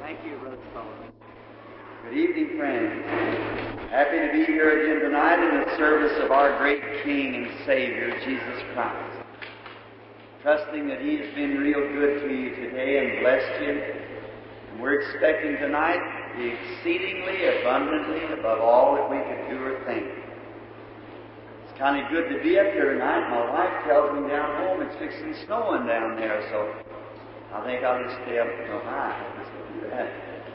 Thank you, Brother Sullivan. Good evening, friends. Happy to be here again tonight in the service of our great King and Savior, Jesus Christ. Trusting that He has been real good to you today and blessed you. And we're expecting tonight the exceedingly abundantly above all that we could do or think. It's kind of good to be up here tonight. My wife tells me down home it's fixing snowing down there, so I think I'll just stay up until high. Let's do that.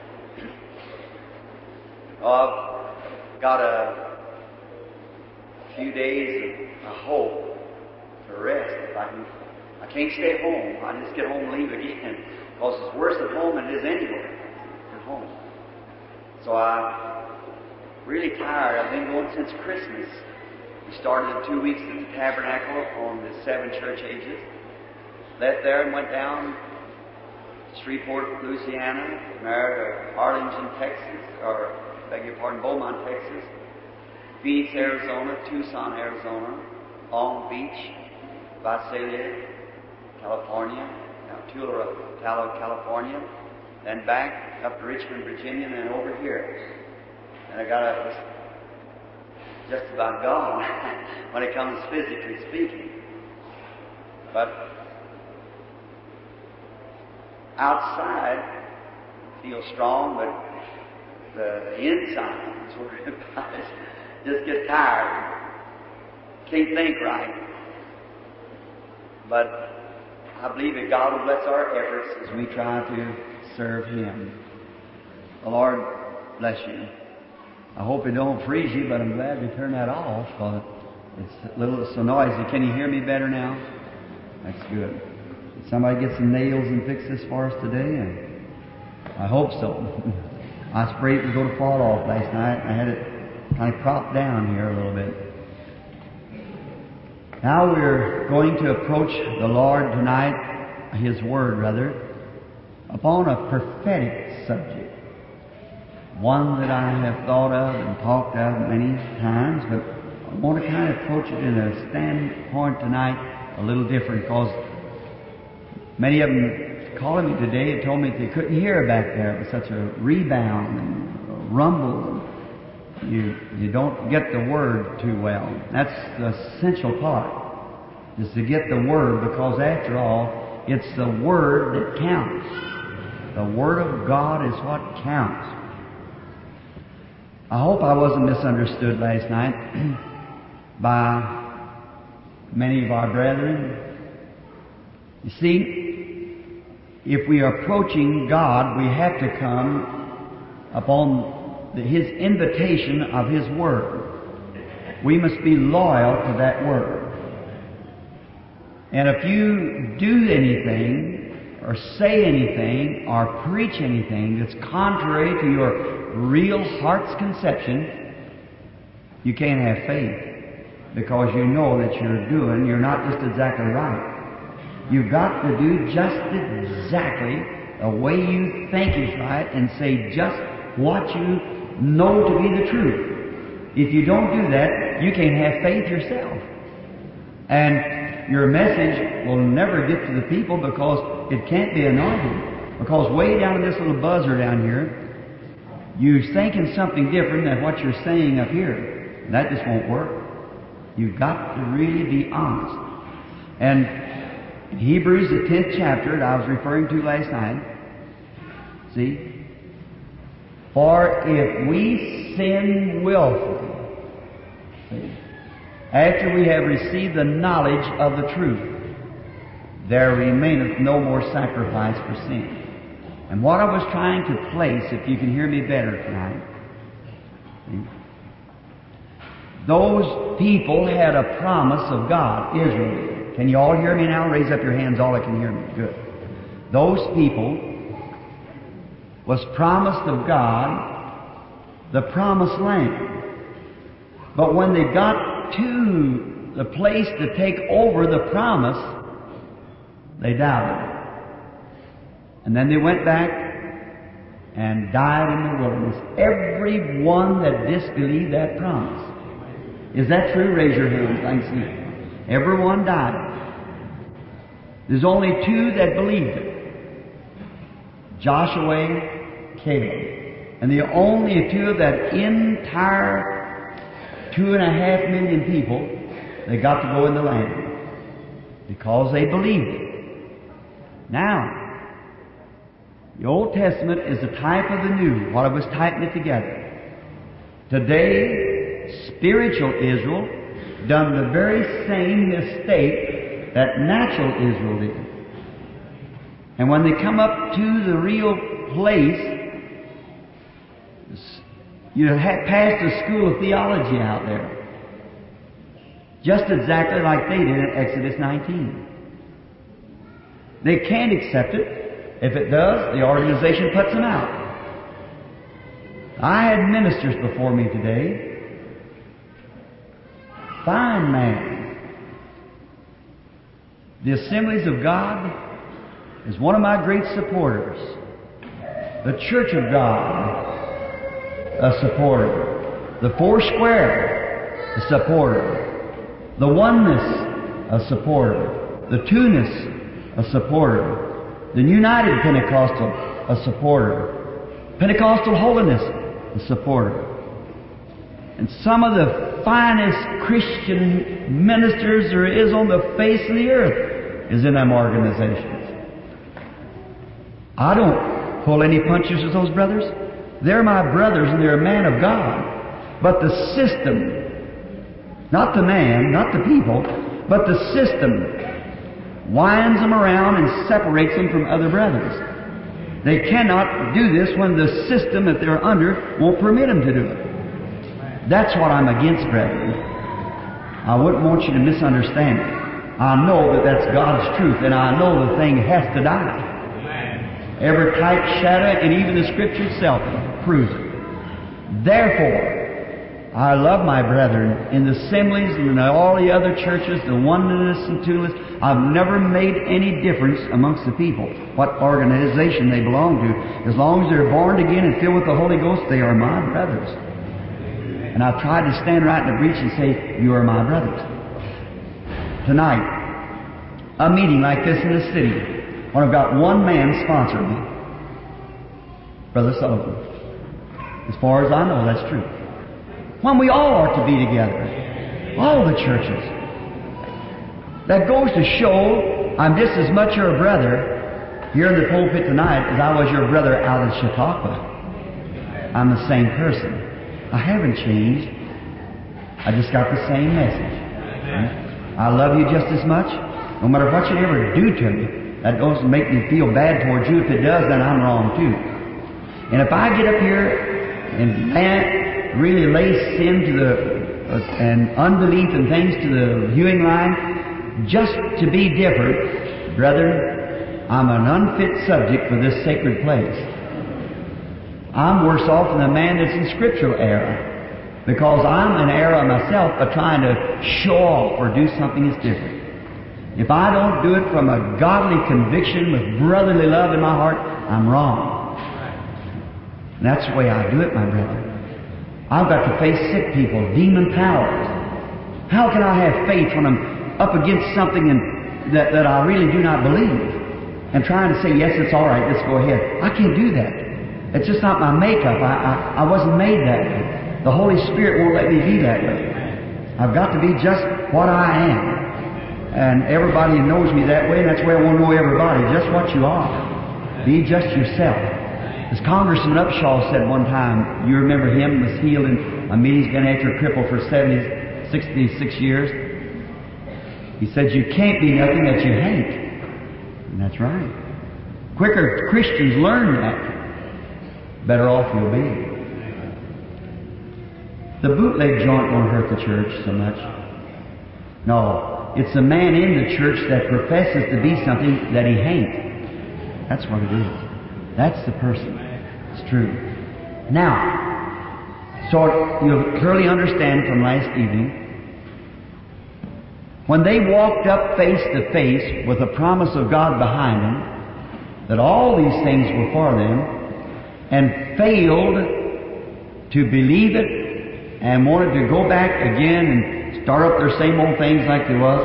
I've got a few days of hope to rest. If I can't stay home. I just get home and leave again, because it's worse at home than it is anywhere at home. So I'm really tired. I've been going since Christmas. We started 2 weeks at the Tabernacle on the 7 church ages. Left there and went down Shreveport, Louisiana, married Arlington, Texas, or beg your pardon, Beaumont, Texas, Phoenix, Arizona, Tucson, Arizona, Long Beach, Visalia, California, Tula, California, then back up to Richmond, Virginia, and then over here. And I was just about gone when it comes physically speaking. But outside, I feel strong, but the inside is worried about it. Just get tired. Can't think right. But I believe that God will bless our efforts as we try to serve Him. The Lord bless you. I hope it don't freeze you, but I'm glad to turn that off, because it's a little so noisy. Can you hear me better now? That's good. Did somebody get some nails and fix this for us today? I hope so. I sprayed it to go to fall off last night. I had it kind of propped down here a little bit. Now we're going to approach the Lord tonight, His Word rather, upon a prophetic subject. One that I have thought of and talked of many times, but I want to kind of approach it in a standpoint tonight a little different, because many of them calling me today and told me that they couldn't hear back there. It was such a rebound and a rumble. You don't get the Word too well. That's the essential part, is to get the Word, because after all, it's the Word that counts. The Word of God is what counts. I hope I wasn't misunderstood last night by many of our brethren. You see, if we are approaching God, we have to come upon His invitation of His Word. We must be loyal to that Word. And if you do anything, or say anything, or preach anything that's contrary to your real heart's conception, you can't have faith, because you know that you're not just exactly right. You've got to do just exactly the way you think is right, and say just what you know to be the truth. If you don't do that, you can't have faith yourself. And your message will never get to the people, because it can't be anointed. Because way down in this little buzzer down here, you're thinking something different than what you're saying up here. And that just won't work. You've got to really be honest. And in Hebrews, the 10th chapter that I was referring to last night, see? For if we sin willfully, see, after we have received the knowledge of the truth, there remaineth no more sacrifice for sin. And what I was trying to place, if you can hear me better tonight, see, those people had a promise of God, Israel did. Can you all hear me now? Raise up your hands, all that can hear me. Good. Those people was promised of God the promised land. But when they got to the place to take over the promise, they doubted. And then they went back and died in the wilderness. Every one that disbelieved that promise. Is that true? Raise your hands. Thanks you. Everyone died. There's only 2 that believed it. Joshua Caleb. And the only two of that entire 2.5 million people, they got to go in the land because they believed it. Now, the Old Testament is the type of the New, what I was typing it together. Today, spiritual Israel done the very same mistake that natural Israel did. And when they come up to the real place, you have passed a school of theology out there. Just exactly like they did in Exodus 19. They can't accept it. If it does, the organization puts them out. I had ministers before me today. Fine man. The Assemblies of God is one of my great supporters. The Church of God, a supporter. The Foursquare, a supporter. The Oneness, a supporter. The Two-ness, a supporter. The United Pentecostal, a supporter. Pentecostal Holiness, a supporter. And some of the finest Christian ministers there is on the face of the earth is in them organizations. I don't pull any punches with those brothers. They're my brothers and they're a man of God. But the system, not the man, not the people, but the system winds them around and separates them from other brothers. They cannot do this when the system that they're under won't permit them to do it. That's what I'm against, brethren. I wouldn't want you to misunderstand it. I know that that's God's truth, and I know the thing has to die. Every type, shadow, and even the Scripture itself proves it. Therefore, I love my brethren in the assemblies and in all the other churches, the oneness and two-ness. I've never made any difference amongst the people, what organization they belong to. As long as they're born again and filled with the Holy Ghost, they are my brothers. And I've tried to stand right in the breach and say, you are my brothers. Tonight, a meeting like this in the city, when I've got one man sponsoring me, Brother Sullivan. As far as I know, that's true. When we all are to be together, all the churches. That goes to show I'm just as much your brother here in the pulpit tonight as I was your brother out in Chautauqua. I'm the same person. I haven't changed. I just got the same message. I love you just as much. No matter what you ever do to me, that doesn't make me feel bad towards you. If it does, then I'm wrong too. And if I get up here and really lay sin to and unbelief and things to the viewing line, just to be different, brethren, I'm an unfit subject for this sacred place. I'm worse off than the man that's in scriptural error, because I'm in error myself by trying to show off or do something that's different. If I don't do it from a godly conviction with brotherly love in my heart, I'm wrong. And that's the way I do it, my brethren. I've got to face sick people, demon powers. How can I have faith when I'm up against something that I really do not believe? And trying to say, yes, it's all right, let's go ahead. I can't do that. It's just not my makeup. I wasn't made that way. The Holy Spirit won't let me be that way. I've got to be just what I am. And everybody knows me that way, and that's the way I want to know everybody, just what you are. Be just yourself. As Congressman Upshaw said one time, you remember him, was healed in a meeting. He's been after a cripple for 66 years. He said, you can't be nothing that you hate. And that's right. Quicker Christians learn that, better off you'll be. The bootleg joint won't hurt the church so much. No, it's the man in the church that professes to be something that he ain't. That's what it is. That's the person. It's true. Now, so you'll clearly understand from last evening, when they walked up face to face with the promise of God behind them, that all these things were for them, and failed to believe it, and wanted to go back again and start up their same old things like they was,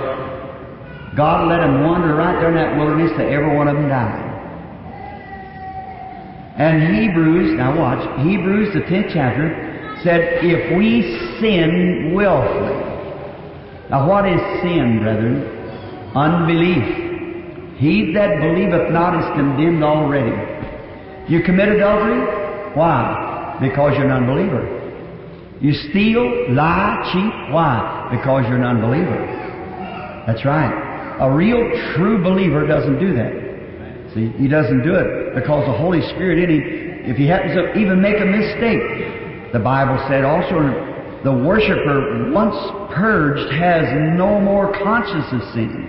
God let them wander right there in that wilderness till every one of them died. And Hebrews, now watch, Hebrews the 10th chapter said, if we sin willfully. Now what is sin, brethren? Unbelief. He that believeth not is condemned already. You commit adultery? Why? Because you're an unbeliever. You steal, lie, cheat. Why? Because you're an unbeliever. That's right. A real, true believer doesn't do that. See, he doesn't do it because the Holy Spirit in him, if he happens to even make a mistake, the Bible said also, the worshiper once purged has no more conscience of sin.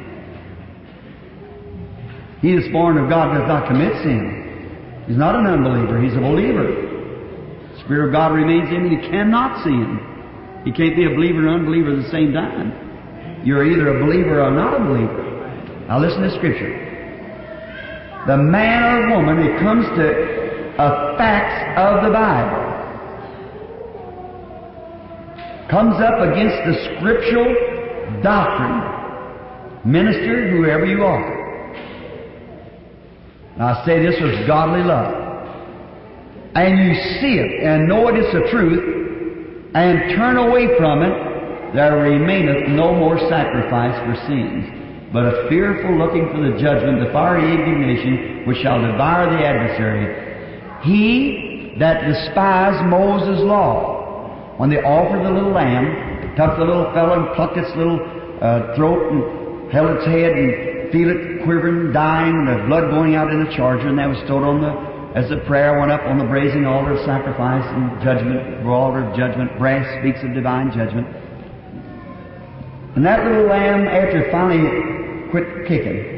He that's born of God does not commit sin. He's not an unbeliever, he's a believer. The Spirit of God remains in him, he cannot sin. He can't be a believer and unbeliever at the same time. You're either a believer or not a believer. Now listen to Scripture. The man or woman, it comes to facts of the Bible, comes up against the scriptural doctrine, minister, whoever you are. Now I say this was godly love. And you see it and know it is the truth, and turn away from it, there remaineth no more sacrifice for sins, but a fearful looking for the judgment, the fiery indignation, which shall devour the adversary. He that despised Moses' law, when they offered the little lamb, took the little fellow and plucked its little throat and held its head and feel it quivering, dying, and the blood going out in the charger, and that was stored on as the prayer went up on the brazen altar of sacrifice and judgment, altar of judgment. Brass speaks of divine judgment. And that little lamb, after it finally quit kicking,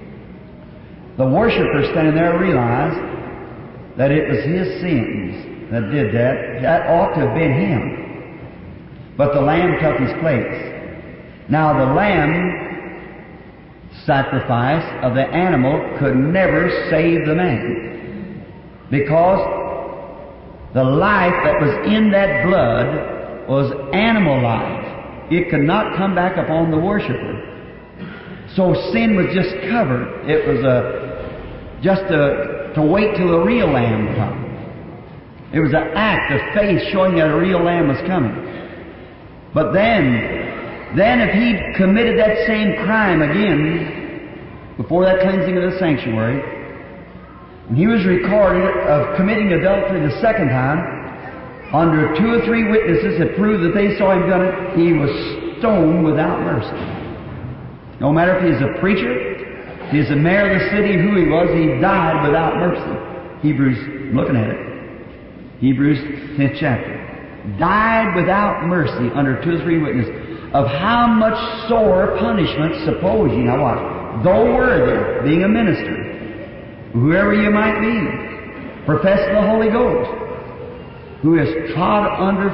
the worshiper standing there realized that it was his sins that did that. That ought to have been him. But the lamb took his place. Now the lamb sacrifice of the animal could never save the man, because the life that was in that blood was animal life. It could not come back upon the worshiper. So sin was just covered. It was just to wait till the real lamb come. It was an act of faith showing that a real lamb was coming. But then if he'd committed that same crime again before that cleansing of the sanctuary, and he was recorded of committing adultery the second time, under 2 or 3 witnesses that proved that they saw him done it, he was stoned without mercy. No matter if he's a preacher, if he's the mayor of the city, who he was, he died without mercy. Hebrews, I'm looking at it. Hebrews 10th chapter. Died without mercy under 2 or 3 witnesses. Of how much sore punishment, suppose ye, now watch, though worthy, being a minister, whoever you might be, professing the Holy Ghost, who has trod under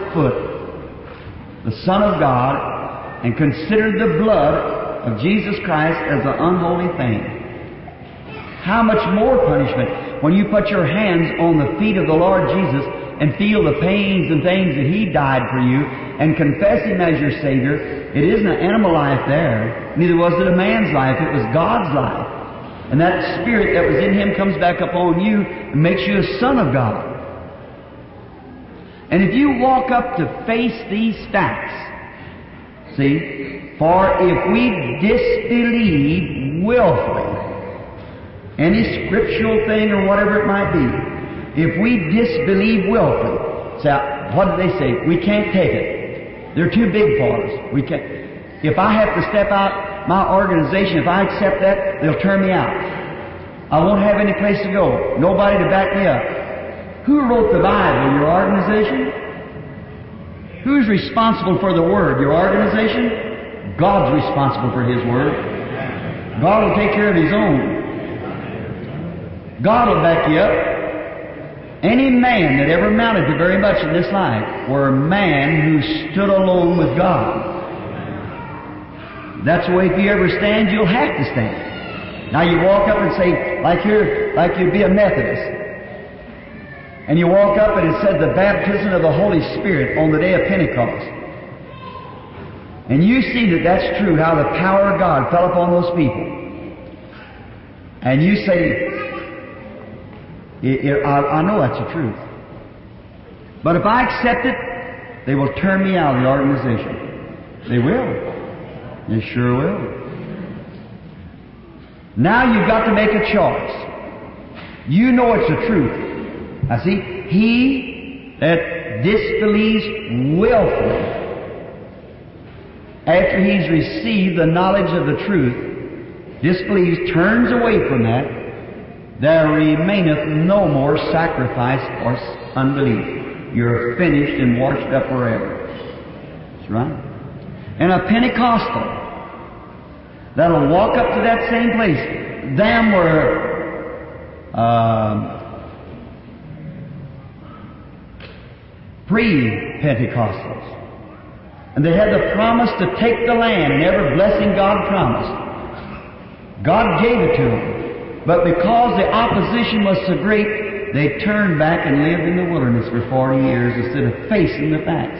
foot the Son of God and considered the blood of Jesus Christ as an unholy thing. How much more punishment when you put your hands on the feet of the Lord Jesus and feel the pains and things that He died for you and confess Him as your Savior. It isn't an animal life there. Neither was it a man's life. It was God's life. And that Spirit that was in Him comes back upon you and makes you a son of God. And if you walk up to face these facts, see, for if we disbelieve willfully any scriptural thing or whatever it might be, if we disbelieve willfully, say, what do they say? We can't take it. They're too big for us. We can't. If I have to step out my organization, if I accept that, they'll turn me out. I won't have any place to go. Nobody to back me up. Who wrote the Bible? Your organization? Who's responsible for the Word? Your organization? God's responsible for His Word. God will take care of His own. God will back you up. Any man that ever amounted to very much in this life were a man who stood alone with God. That's the way if you ever stand, you'll have to stand. Now you walk up and say, like you'd be a Methodist. And you walk up and it said the baptism of the Holy Spirit on the day of Pentecost. And you see that that's true, how the power of God fell upon those people. And you say, I know that's the truth. But if I accept it, they will turn me out of the organization. They will. They sure will. Now you've got to make a choice. You know it's the truth. Now see, he that disbelieves willfully, after he's received the knowledge of the truth, disbelieves, turns away from that, there remaineth no more sacrifice for unbelief. You're finished and washed up forever. That's right. And a Pentecostal that'll walk up to that same place. Them were pre-Pentecostals. And they had the promise to take the land and every blessing God promised. God gave it to them. But because the opposition was so great, they turned back and lived in the wilderness for 40 years instead of facing the facts.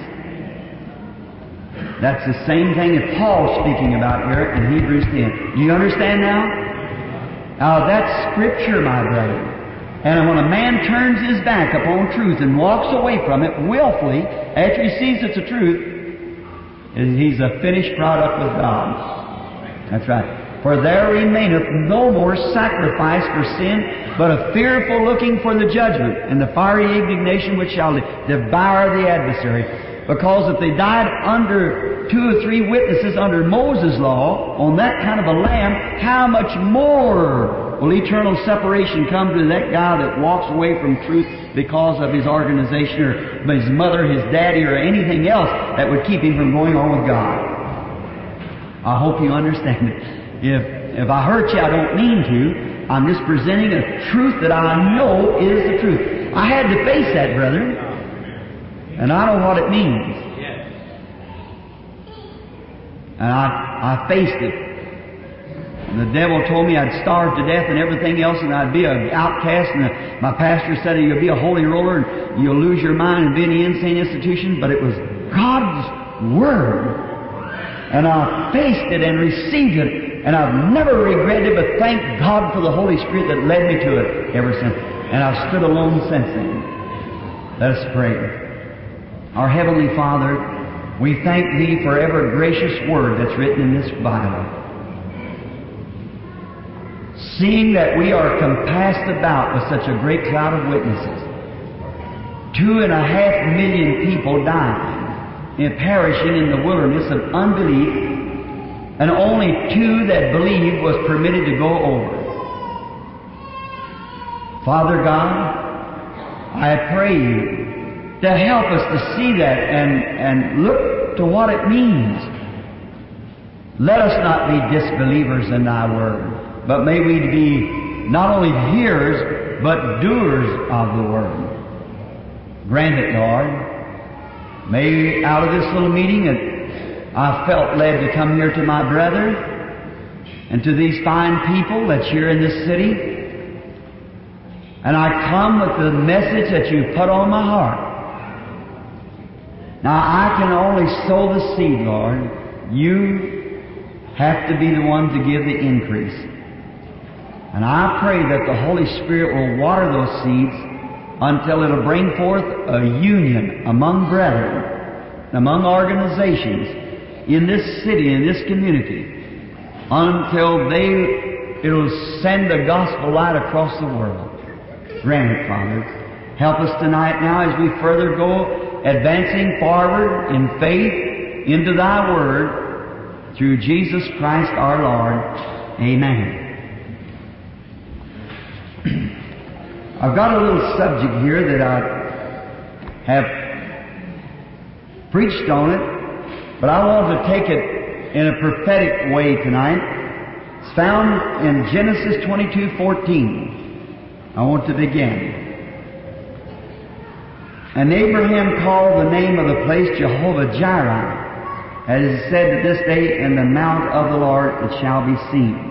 That's the same thing that Paul's speaking about here in Hebrews 10. Do you understand now? Now that's Scripture, my brother. And when a man turns his back upon truth and walks away from it willfully, after he sees it's the truth, he's a finished product with God. That's right. For there remaineth no more sacrifice for sin, but a fearful looking for the judgment, and the fiery indignation which shall devour the adversary. Because if they died under 2 or 3 witnesses under Moses' law, on that kind of a lamb, how much more will eternal separation come to that guy that walks away from truth because of his organization or his mother, his daddy, or anything else that would keep him from going on with God? I hope you understand it. If I hurt you, I don't mean to. I'm just presenting a truth that I know is the truth. I had to face that, brethren. And I know what it means. And I faced it. And the devil told me I'd starve to death and everything else, and I'd be an outcast. And my pastor said you'll be a holy roller and you'll lose your mind and be in the insane institution. But it was God's Word. And I faced it and received it. And I've never regretted it, but thank God for the Holy Spirit that led me to it ever since. And I've stood alone since then. Let us pray. Our Heavenly Father, we thank Thee for every gracious word that's written in this Bible. Seeing that we are compassed about with such a great cloud of witnesses, 2.5 million people dying and perishing in the wilderness of unbelief, and only 2 that believed was permitted to go over. Father God, I pray You to help us to see that and look to what it means. Let us not be disbelievers in Thy Word, but may we be not only hearers, but doers of the Word. Grant it, Lord. May out of this little meeting that I felt led to come here to my brethren and to these fine people that's here in this city. And I come with the message that you put on my heart. Now I can only sow the seed, Lord. You have to be the one to give the increase. And I pray that the Holy Spirit will water those seeds until it'll bring forth a union among brethren, among organizations, in this city, in this community, until it'll send the gospel light across the world. Grant it, Father. Help us tonight now as we further go advancing forward in faith into Thy Word through Jesus Christ our Lord. Amen. I've got a little subject here that I have preached on it, but I want to take it in a prophetic way tonight. It's found in Genesis 22:14. I want to begin. And Abraham called the name of the place Jehovah-Jireh, as is said to this day, in the mount of the Lord it shall be seen.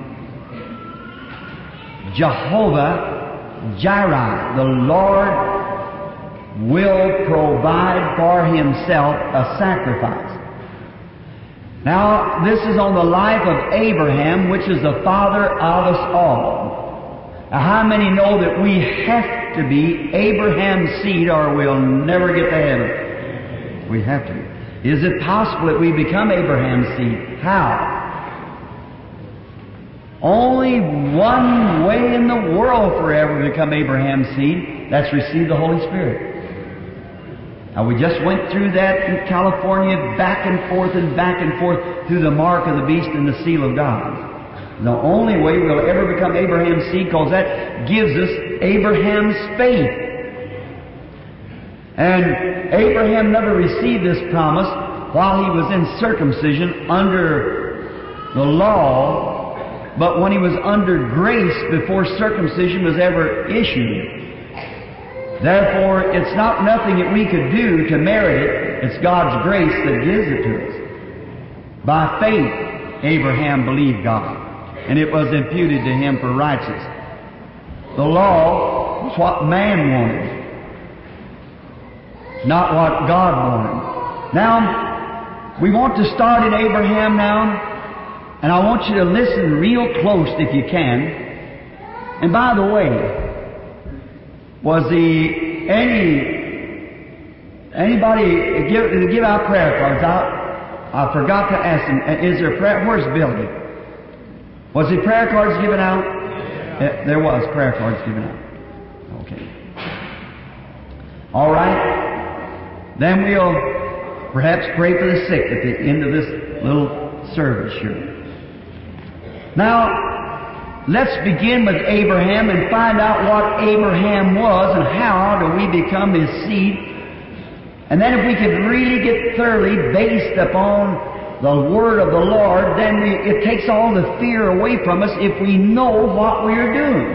Jehovah-Jireh, the Lord will provide for Himself a sacrifice. Now, this is on the life of Abraham, which is the father of us all. Now, how many know that we have to be Abraham's seed or we'll never get to heaven? We have to be. Is it possible that we become Abraham's seed? How? Only one way in the world forever to become Abraham's seed. That's receive the Holy Spirit. Now, we just went through that in California, back and forth through the mark of the beast and the seal of God. The only way we'll ever become Abraham's seed, because that gives us Abraham's faith. And Abraham never received this promise while he was in circumcision under the law, but when he was under grace before circumcision was ever issued. Therefore, it's not nothing that we could do to merit it. It's God's grace that gives it to us. By faith, Abraham believed God, and it was imputed to him for righteousness. The law was what man wanted, not what God wanted. Now, we want to start in Abraham now, and I want you to listen real close if you can. And by the way, was anybody give out prayer cards? I forgot to ask him. Is there prayer? Where's Billy? Was there prayer cards given out? Yeah, there was prayer cards given out. Okay. All right. Then we'll perhaps pray for the sick at the end of this little service here. Now, let's begin with Abraham and find out what Abraham was and how do we become his seed. And then if we could really get thoroughly based upon the Word of the Lord, then it takes all the fear away from us if we know what we're doing.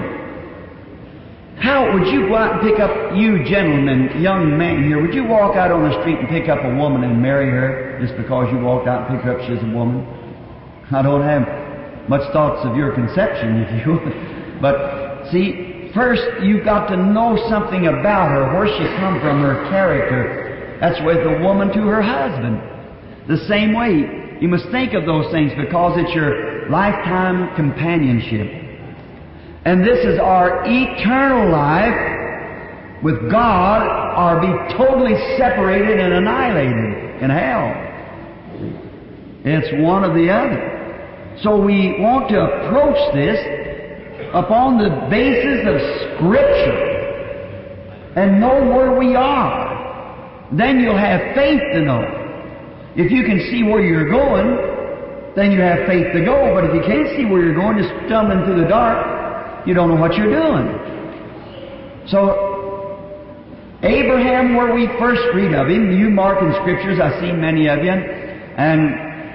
How would you go out and pick up, you gentlemen, young man here, would you walk out on the street and pick up a woman and marry her just because you walked out and picked her up she's a woman? I don't have much thoughts of your conception, if you would. But see, first you've got to know something about her, where she come from, her character. That's with the woman to her husband. The same way, you must think of those things because it's your lifetime companionship. And this is our eternal life with God, or be totally separated and annihilated in hell. It's one or the other. So we want to approach this upon the basis of Scripture and know where we are. Then you'll have faith to know. If you can see where you're going, then you have faith to go. But if you can't see where you're going, just stumbling through the dark, you don't know what you're doing. So, Abraham, where we first read of him, you mark in Scriptures, I've seen many of you, and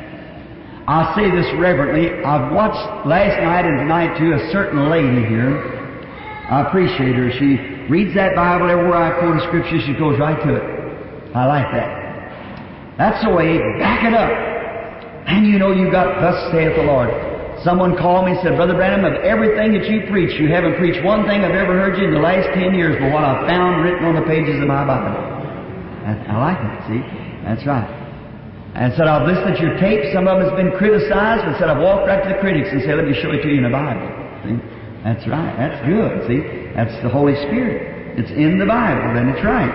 I say this reverently. I've watched last night and tonight too a certain lady here. I appreciate her. She reads that Bible everywhere I quote a Scripture, she goes right to it. I like that. That's the way. Back it up. And you know you've got thus saith the Lord. Someone called me and said, Brother Branham, of everything that you preach, you haven't preached one thing I've ever heard you in the last 10 years but what I've found written on the pages of my Bible. I like that, see? That's right. And said, I've listened to your tapes. Some of them has been criticized, but said, I've walked right to the critics and said, let me show it to you in the Bible. See? That's right. That's good, see? That's the Holy Spirit. It's in the Bible, then it's right.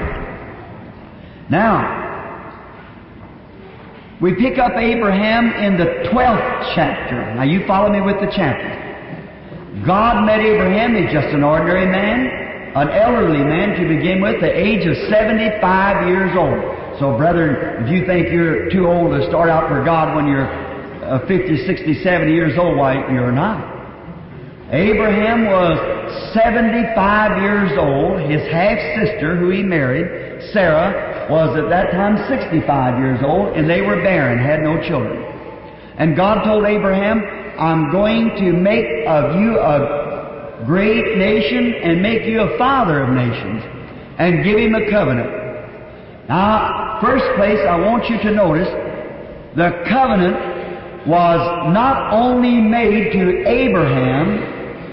Now, we pick up Abraham in the 12th chapter. Now you follow me with the chapter. God met Abraham. He's just an ordinary man, an elderly man to begin with, the age of 75 years old. So brethren, if you think you're too old to start out for God when you're 50, 60, 70 years old, why, you're not. Abraham was 75 years old. His half-sister, who he married, Sarah, was at that time 65 years old, and they were barren, had no children. And God told Abraham, I'm going to make of you a great nation and make you a father of nations, and give him a covenant. Now, first place, I want you to notice, the covenant was not only made to Abraham,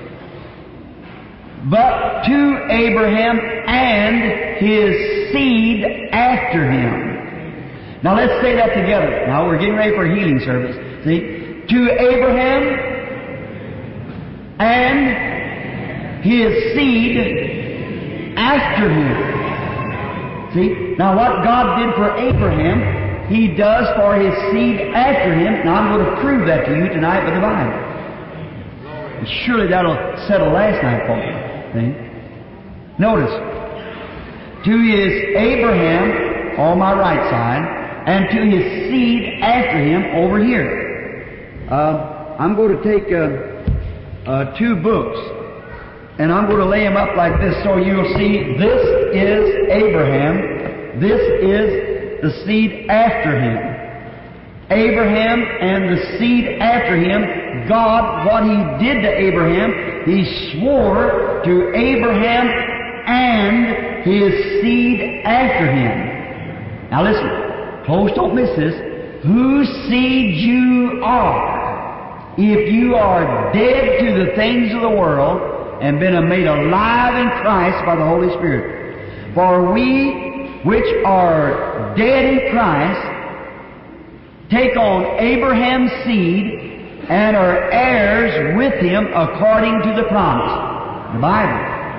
but to Abraham and his seed after him. Now let's say that together. Now we're getting ready for a healing service. See? To Abraham and his seed after him. See? Now what God did for Abraham, He does for his seed after him. Now I'm going to prove that to you tonight with the Bible. And surely that'll settle last night for you. See? Notice, to his Abraham on my right side, and to his seed after him over here. I'm going to take two books, and I'm going to lay them up like this so you'll see this is Abraham, this is the seed after him. Abraham and the seed after him, God, what He did to Abraham, He swore to Abraham and his seed after him. Now listen, close, don't miss this. Whose seed you are, if you are dead to the things of the world and been made alive in Christ by the Holy Spirit. For we which are dead in Christ take on Abraham's seed and are heirs with him according to the promise. The Bible.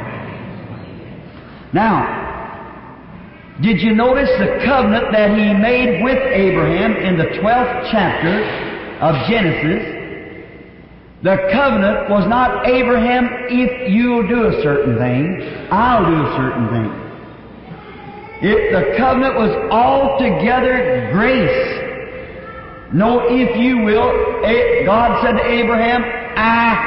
Now, did you notice the covenant that He made with Abraham in the 12th chapter of Genesis? The covenant was not, Abraham, if you'll do a certain thing, I'll do a certain thing. The covenant was altogether grace. No, if you will. God said to Abraham, I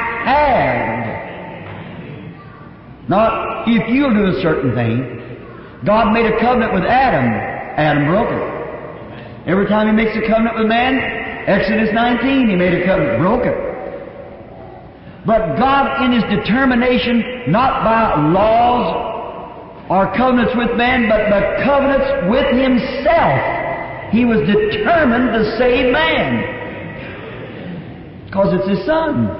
have. Not, if you'll do a certain thing. God made a covenant with Adam. Adam broke it. Every time He makes a covenant with man, Exodus 19, He made a covenant, broke it. But God, in His determination, not by laws or covenants with man, but by covenants with Himself, He was determined to save man. Because it's His Son.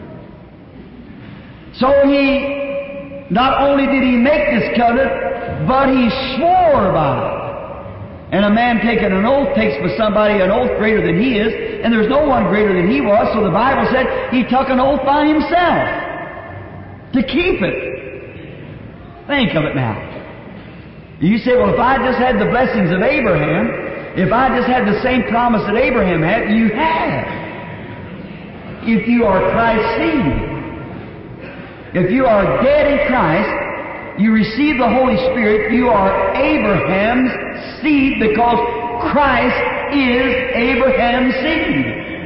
So He, not only did He make this covenant, but He swore by it. And a man taking an oath takes for somebody an oath greater than he is, and there's no one greater than he was, so the Bible said he took an oath by himself to keep it. Think of it now. You say, well, if I just had the blessings of Abraham, if I just had the same promise that Abraham had, you have. If you are Christ's seed. If you are dead in Christ, you receive the Holy Spirit, you are Abraham's seed because Christ is Abraham's seed.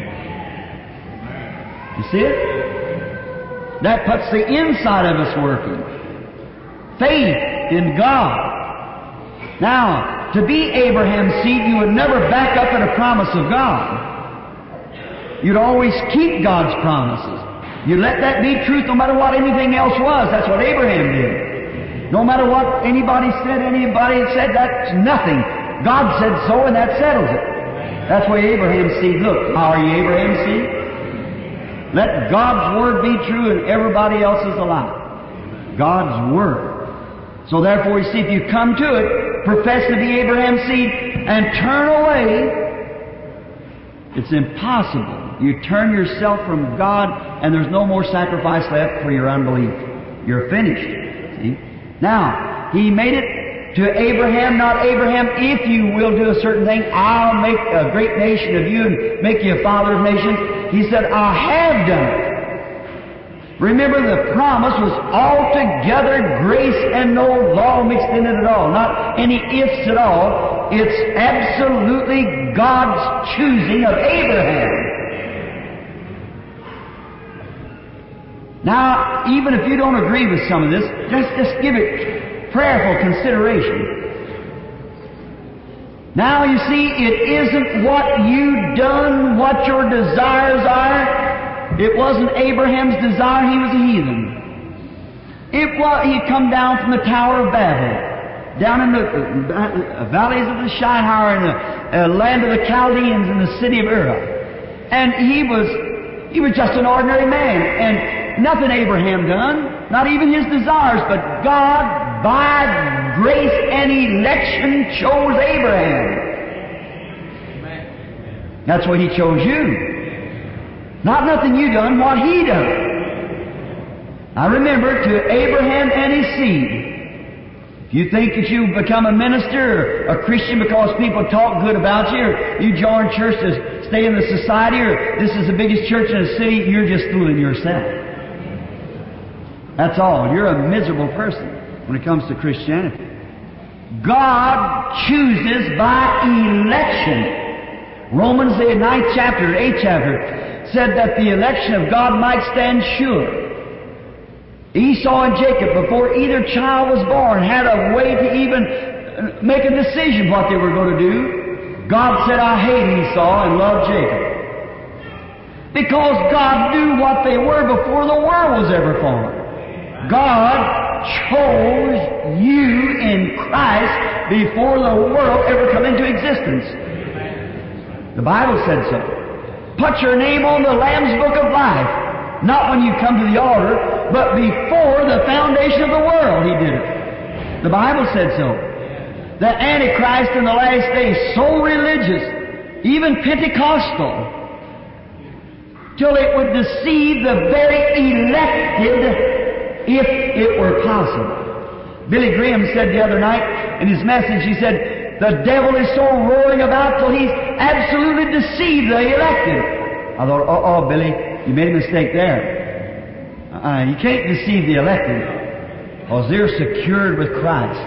You see it? That puts the inside of us working. Faith in God. Now, to be Abraham's seed, you would never back up at a promise of God. You'd always keep God's promises. You'd let that be truth no matter what anything else was. That's what Abraham did. No matter what anybody said, that's nothing. God said so, and that settles it. That's why Abraham's seed, look, how are you Abraham's seed? Let God's Word be true and everybody else is a lie. God's Word. So therefore, you see, if you come to it, profess to be Abraham's seed, and turn away, it's impossible. You turn yourself from God, and there's no more sacrifice left for your unbelief. You're finished. See? Now, He made it to Abraham, not Abraham, if you will do a certain thing, I'll make a great nation of you and make you a father of nations. He said, I have done it. Remember, the promise was altogether grace and no law mixed in it at all. Not any ifs at all. It's absolutely God's choosing of Abraham. Now, even if you don't agree with some of this, just give it prayerful consideration. Now, you see, it isn't what you've done, what your desires are. It wasn't Abraham's desire. He was a heathen. It was, he'd come down from the Tower of Babel, down in the valleys of the Shinar and the land of the Chaldeans and the city of Ur. And he was just an ordinary man. And nothing Abraham done, not even his desires, but God, by grace and election, chose Abraham. That's why He chose you. Not nothing you done, what He done. I remember, to Abraham and his seed. If you think that you become a minister or a Christian because people talk good about you, or you join church to stay in the society, or this is the biggest church in the city, you're just fooling yourself. That's all. You're a miserable person when it comes to Christianity. God chooses by election. Romans, the 9th chapter, 8th chapter, said that the election of God might stand sure. Esau and Jacob, before either child was born, had a way to even make a decision what they were going to do. God said, I hate Esau and love Jacob. Because God knew what they were before the world was ever formed. God chose you in Christ before the world ever come into existence. The Bible said so. Put your name on the Lamb's Book of Life. Not when you come to the altar, but before the foundation of the world He did it. The Bible said so. The Antichrist in the last days, so religious, even Pentecostal, till it would deceive the very elected, if it were possible. Billy Graham said the other night in his message, he said, the devil is so roaring about till he's absolutely deceived the elected. I thought, Billy, you made a mistake there. You can't deceive the elected, because they're secured with Christ.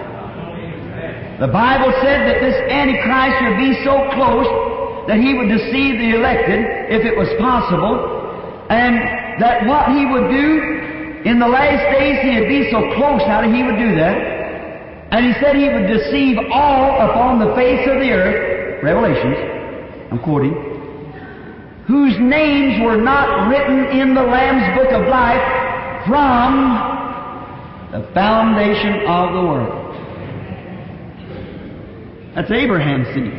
The Bible said that this Antichrist would be so close that he would deceive the elected, if it was possible, and that what he would do in the last days, he would be so close now that he would do that. And he said he would deceive all upon the face of the earth, Revelations, I'm quoting, whose names were not written in the Lamb's Book of Life from the foundation of the world. That's Abraham's seed.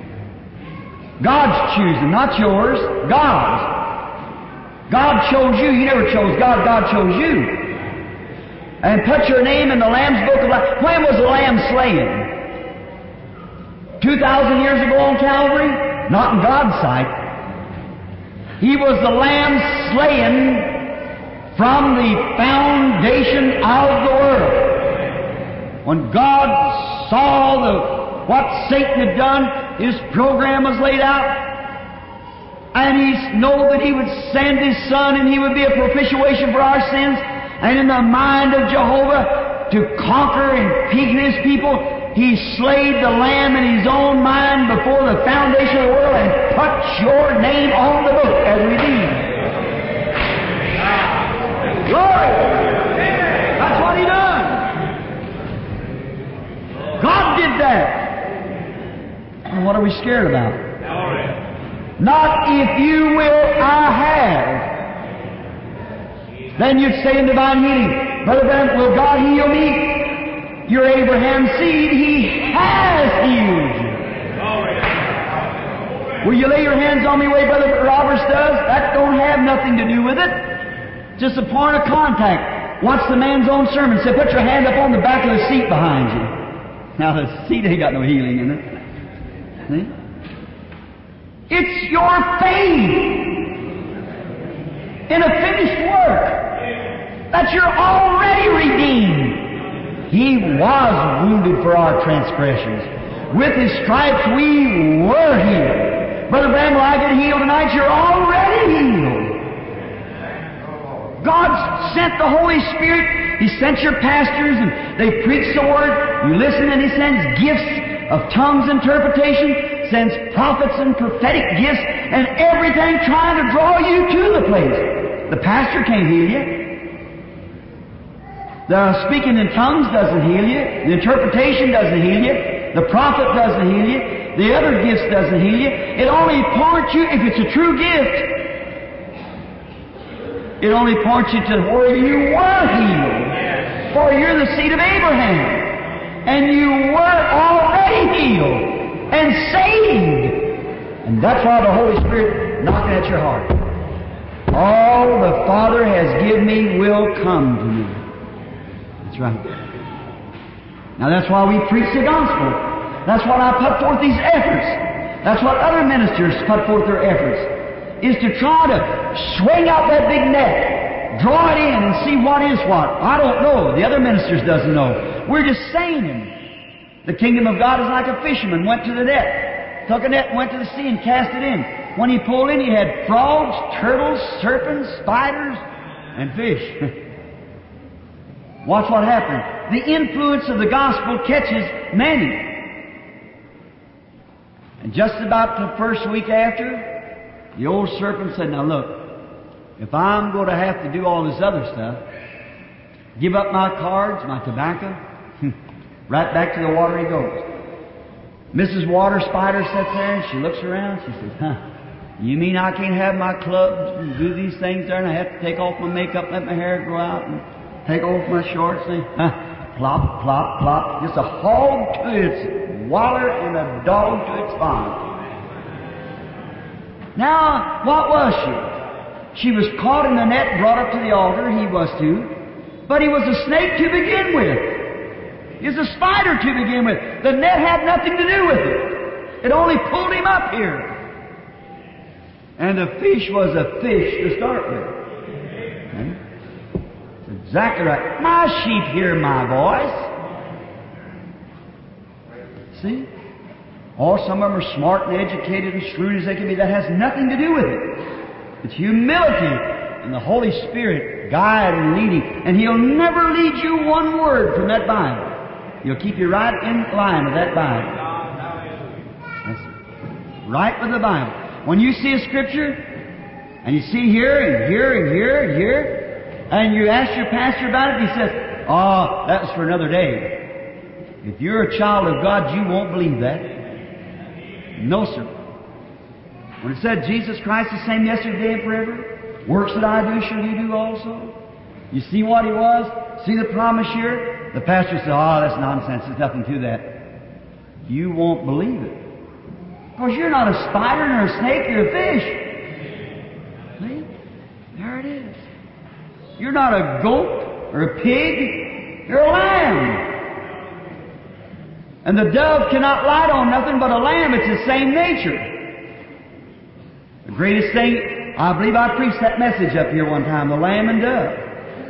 God's choosing, not yours. God's. God chose you. You never chose God. God chose you. And put your name in the Lamb's Book of Life. When was the Lamb slain? 2,000 years ago on Calvary? Not in God's sight. He was the Lamb slain from the foundation of the world. When God saw what Satan had done, his program was laid out, and He knew that He would send His Son and He would be a propitiation for our sins, and in the mind of Jehovah to conquer and peak His people, He slayed the Lamb in His own mind before the foundation of the world and put your name on the book as redeemed. Glory! That's what He done. God did that. And what are we scared about? Not if you will, I have. Then you'd say in divine healing, Brother Branham, will God heal me? You're Abraham's seed. He has healed you. Will you lay your hands on me the way Brother Roberts does? That don't have nothing to do with it. Just a point of contact. Watch the man's own sermon. Say, put your hand up on the back of the seat behind you. Now, the seat ain't got no healing in it. See? It's your faith in a finished work that you're already redeemed. He was wounded for our transgressions. With His stripes we were healed. Brother Branham, will I get healed tonight? You're already healed. God sent the Holy Spirit. He sent your pastors and they preach the Word. You listen and He sends gifts of tongues interpretation, sends prophets and prophetic gifts and everything trying to draw you to the place. The pastor can't heal you. The speaking in tongues doesn't heal you. The interpretation doesn't heal you. The prophet doesn't heal you. The other gifts doesn't heal you. It only points you, if it's a true gift, it only points you to where you were healed. For you're the seed of Abraham. And you were already healed and saved. And that's why the Holy Spirit knocking at your heart. All the Father has given me will come to me. That's right. Now that's why we preach the gospel. That's why I put forth these efforts. That's what other ministers put forth their efforts, is to try to swing out that big net draw it in and see what is what. I don't know. The other ministers doesn't know. We're just saying Him. The kingdom of God is like a fisherman went to the net, took a net, went to the sea, and cast it in. When he pulled in, he had frogs, turtles, serpents, spiders, and fish. Watch what happened. The influence of the gospel catches many. And just about the first week after, the old serpent said, now look, if I'm going to have to do all this other stuff, give up my cards, my tobacco, right back to the water he goes. Mrs. Water Spider sits there and she looks around. She says, you mean I can't have my clubs and do these things there and I have to take off my makeup, let my hair grow out and take off my shorts and plop, plop, plop. Just a hog to its water and a dog to its pond. Now, what was she? She was caught in the net, brought up to the altar, he was too. But he was a snake to begin with. He was a spider to begin with. The net had nothing to do with it. It only pulled him up here. And the fish was a fish to start with. Okay? That's exactly right. My sheep hear my voice. See? Or some of them are smart and educated and shrewd as they can be. That has nothing to do with it. It's humility and the Holy Spirit guide and leading. And He'll never lead you one word from that Bible. He'll keep you right in line with that Bible. That's right with the Bible. When you see a Scripture, and you see here and here and here and here, and you ask your pastor about it, he says, oh, that was for another day. If you're a child of God, you won't believe that. No, sir. When it said Jesus Christ the same yesterday and forever, works that I do shall you do also. You see what He was? See the promise here? The pastor said, oh, that's nonsense. There's nothing to that. You won't believe it. Because you're not a spider nor a snake, you're a fish. See? There it is. You're not a goat or a pig, you're a lamb. And the dove cannot light on nothing but a lamb. It's the same nature. The greatest thing, I believe I preached that message up here one time, the lamb and dove.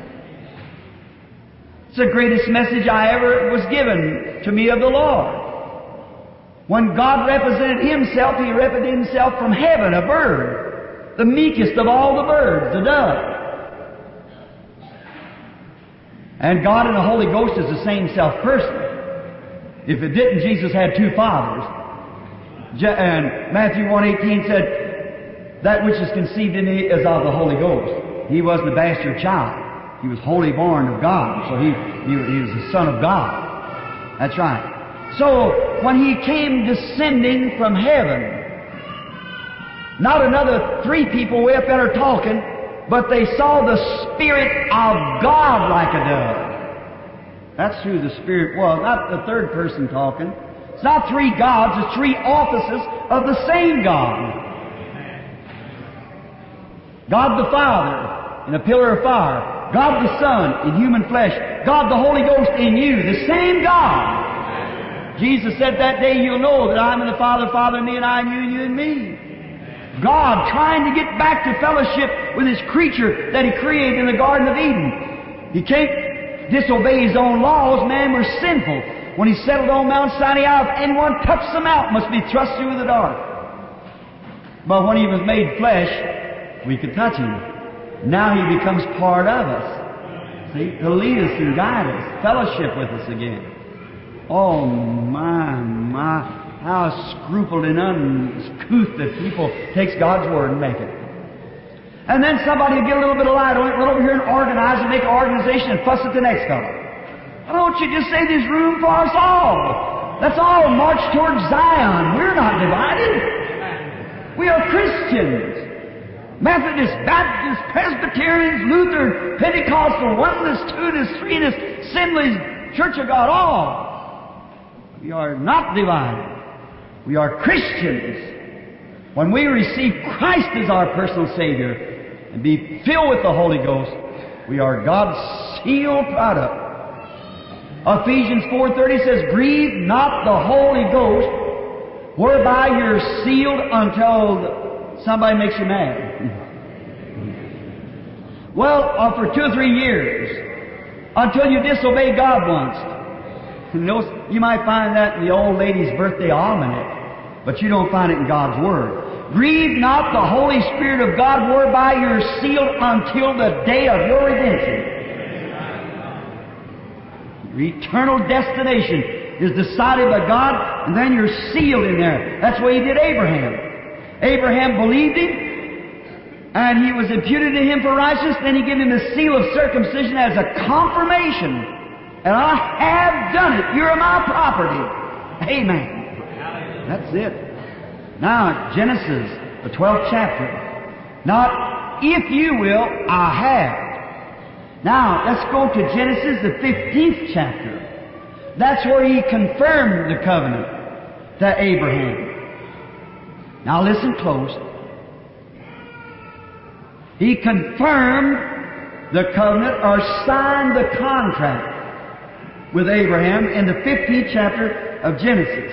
It's the greatest message I ever was given to me of the Lord. When God represented Himself, He represented Himself from heaven, a bird, the meekest of all the birds, the dove. And God and the Holy Ghost is the same self-person. If it didn't, Jesus had two fathers. And Matthew 1:18 said, that which is conceived in thee is of the Holy Ghost. He wasn't a bastard child. He was wholly born of God. So he was the Son of God. That's right. So, when He came descending from heaven, not another three people way up there talking, but they saw the Spirit of God like a dove. That's who the Spirit was, not the third person talking. It's not three gods, it's three offices of the same God. God the Father in a pillar of fire, God the Son in human flesh, God the Holy Ghost in you, the same God. Jesus said that day you'll know that I'm in the Father, Father in me, and I in you, and you in me. God trying to get back to fellowship with His creature that He created in the Garden of Eden. He can't disobey His own laws. Man, we're sinful. When He settled on Mount Sinai, if anyone touched the mountain, must be thrust through the dark. But when He was made flesh, we could touch Him. Now He becomes part of us. See? To lead us and guide us, fellowship with us again. Oh, my, how scrupled and uncouth that people takes God's Word and make it. And then somebody will get a little bit of light on it, run over here and organize and make an organization and fuss at the next fellow. Why don't you just say there's room for us all? Let's all march towards Zion. We're not divided. We are Christians. Methodists, Baptists, Presbyterians, Lutheran, Pentecostal, Oneness, Two-ness, Three-ness, Assemblies, Church of God, all. We are not divided. We are Christians. When we receive Christ as our personal Savior and be filled with the Holy Ghost, we are God's sealed product. Ephesians 4:30 says, grieve not the Holy Ghost, whereby you're sealed until somebody makes you mad. Well, for 2 or 3 years, until you disobey God once. You might find that in the old lady's birthday almanac, but you don't find it in God's Word. Grieve not the Holy Spirit of God, whereby you're sealed until the day of your redemption. Your eternal destination is decided by God, and then you're sealed in there. That's what He did Abraham. Abraham believed Him, and He was imputed to him for righteousness. Then He gave him the seal of circumcision as a confirmation. And I have done it. You're my property. Amen. That's it. Now, Genesis, the 12th chapter. Not if you will, I have. Now, let's go to Genesis, the 15th chapter. That's where He confirmed the covenant to Abraham. Now, listen close. He confirmed the covenant or signed the contract with Abraham in the 15th chapter of Genesis.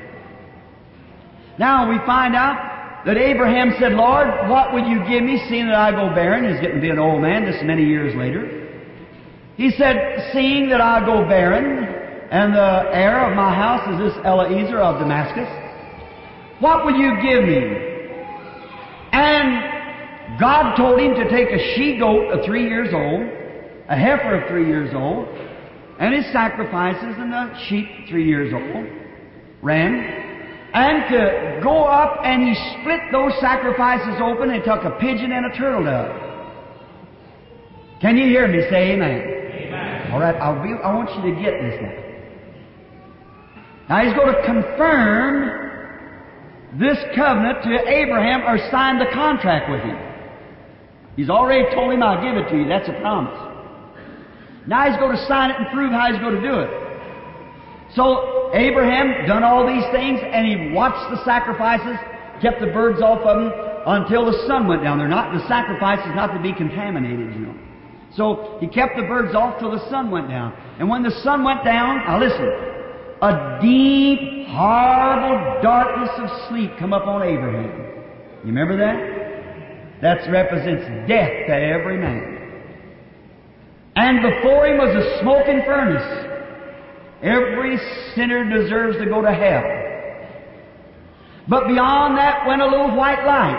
Now we find out that Abraham said, Lord, what would you give me, seeing that I go barren? He's getting to be an old man, this many years later. He said, seeing that I go barren, and the heir of my house is this Eliezer of Damascus, what would you give me? And God told him to take a she-goat of 3 years old, a heifer of 3 years old, and his sacrifices, and the sheep 3 years old, ran, and to go up, and he split those sacrifices open and took a pigeon and a turtle dove. Can you hear me say amen? Amen. All right, I want you to get this now. Now He's going to confirm this covenant to Abraham, or sign the contract with him. He's already told him, I'll give it to you. That's a promise. Now He's going to sign it and prove how He's going to do it. So Abraham done all these things, and he watched the sacrifices, kept the birds off of them until the sun went down. The sacrifice is not to be contaminated, you know. So he kept the birds off till the sun went down. And when the sun went down, now listen, a deep, horrible darkness of sleep come upon Abraham. You remember that? That represents death to every man. And before him was a smoking furnace. Every sinner deserves to go to hell. But beyond that went a little white light.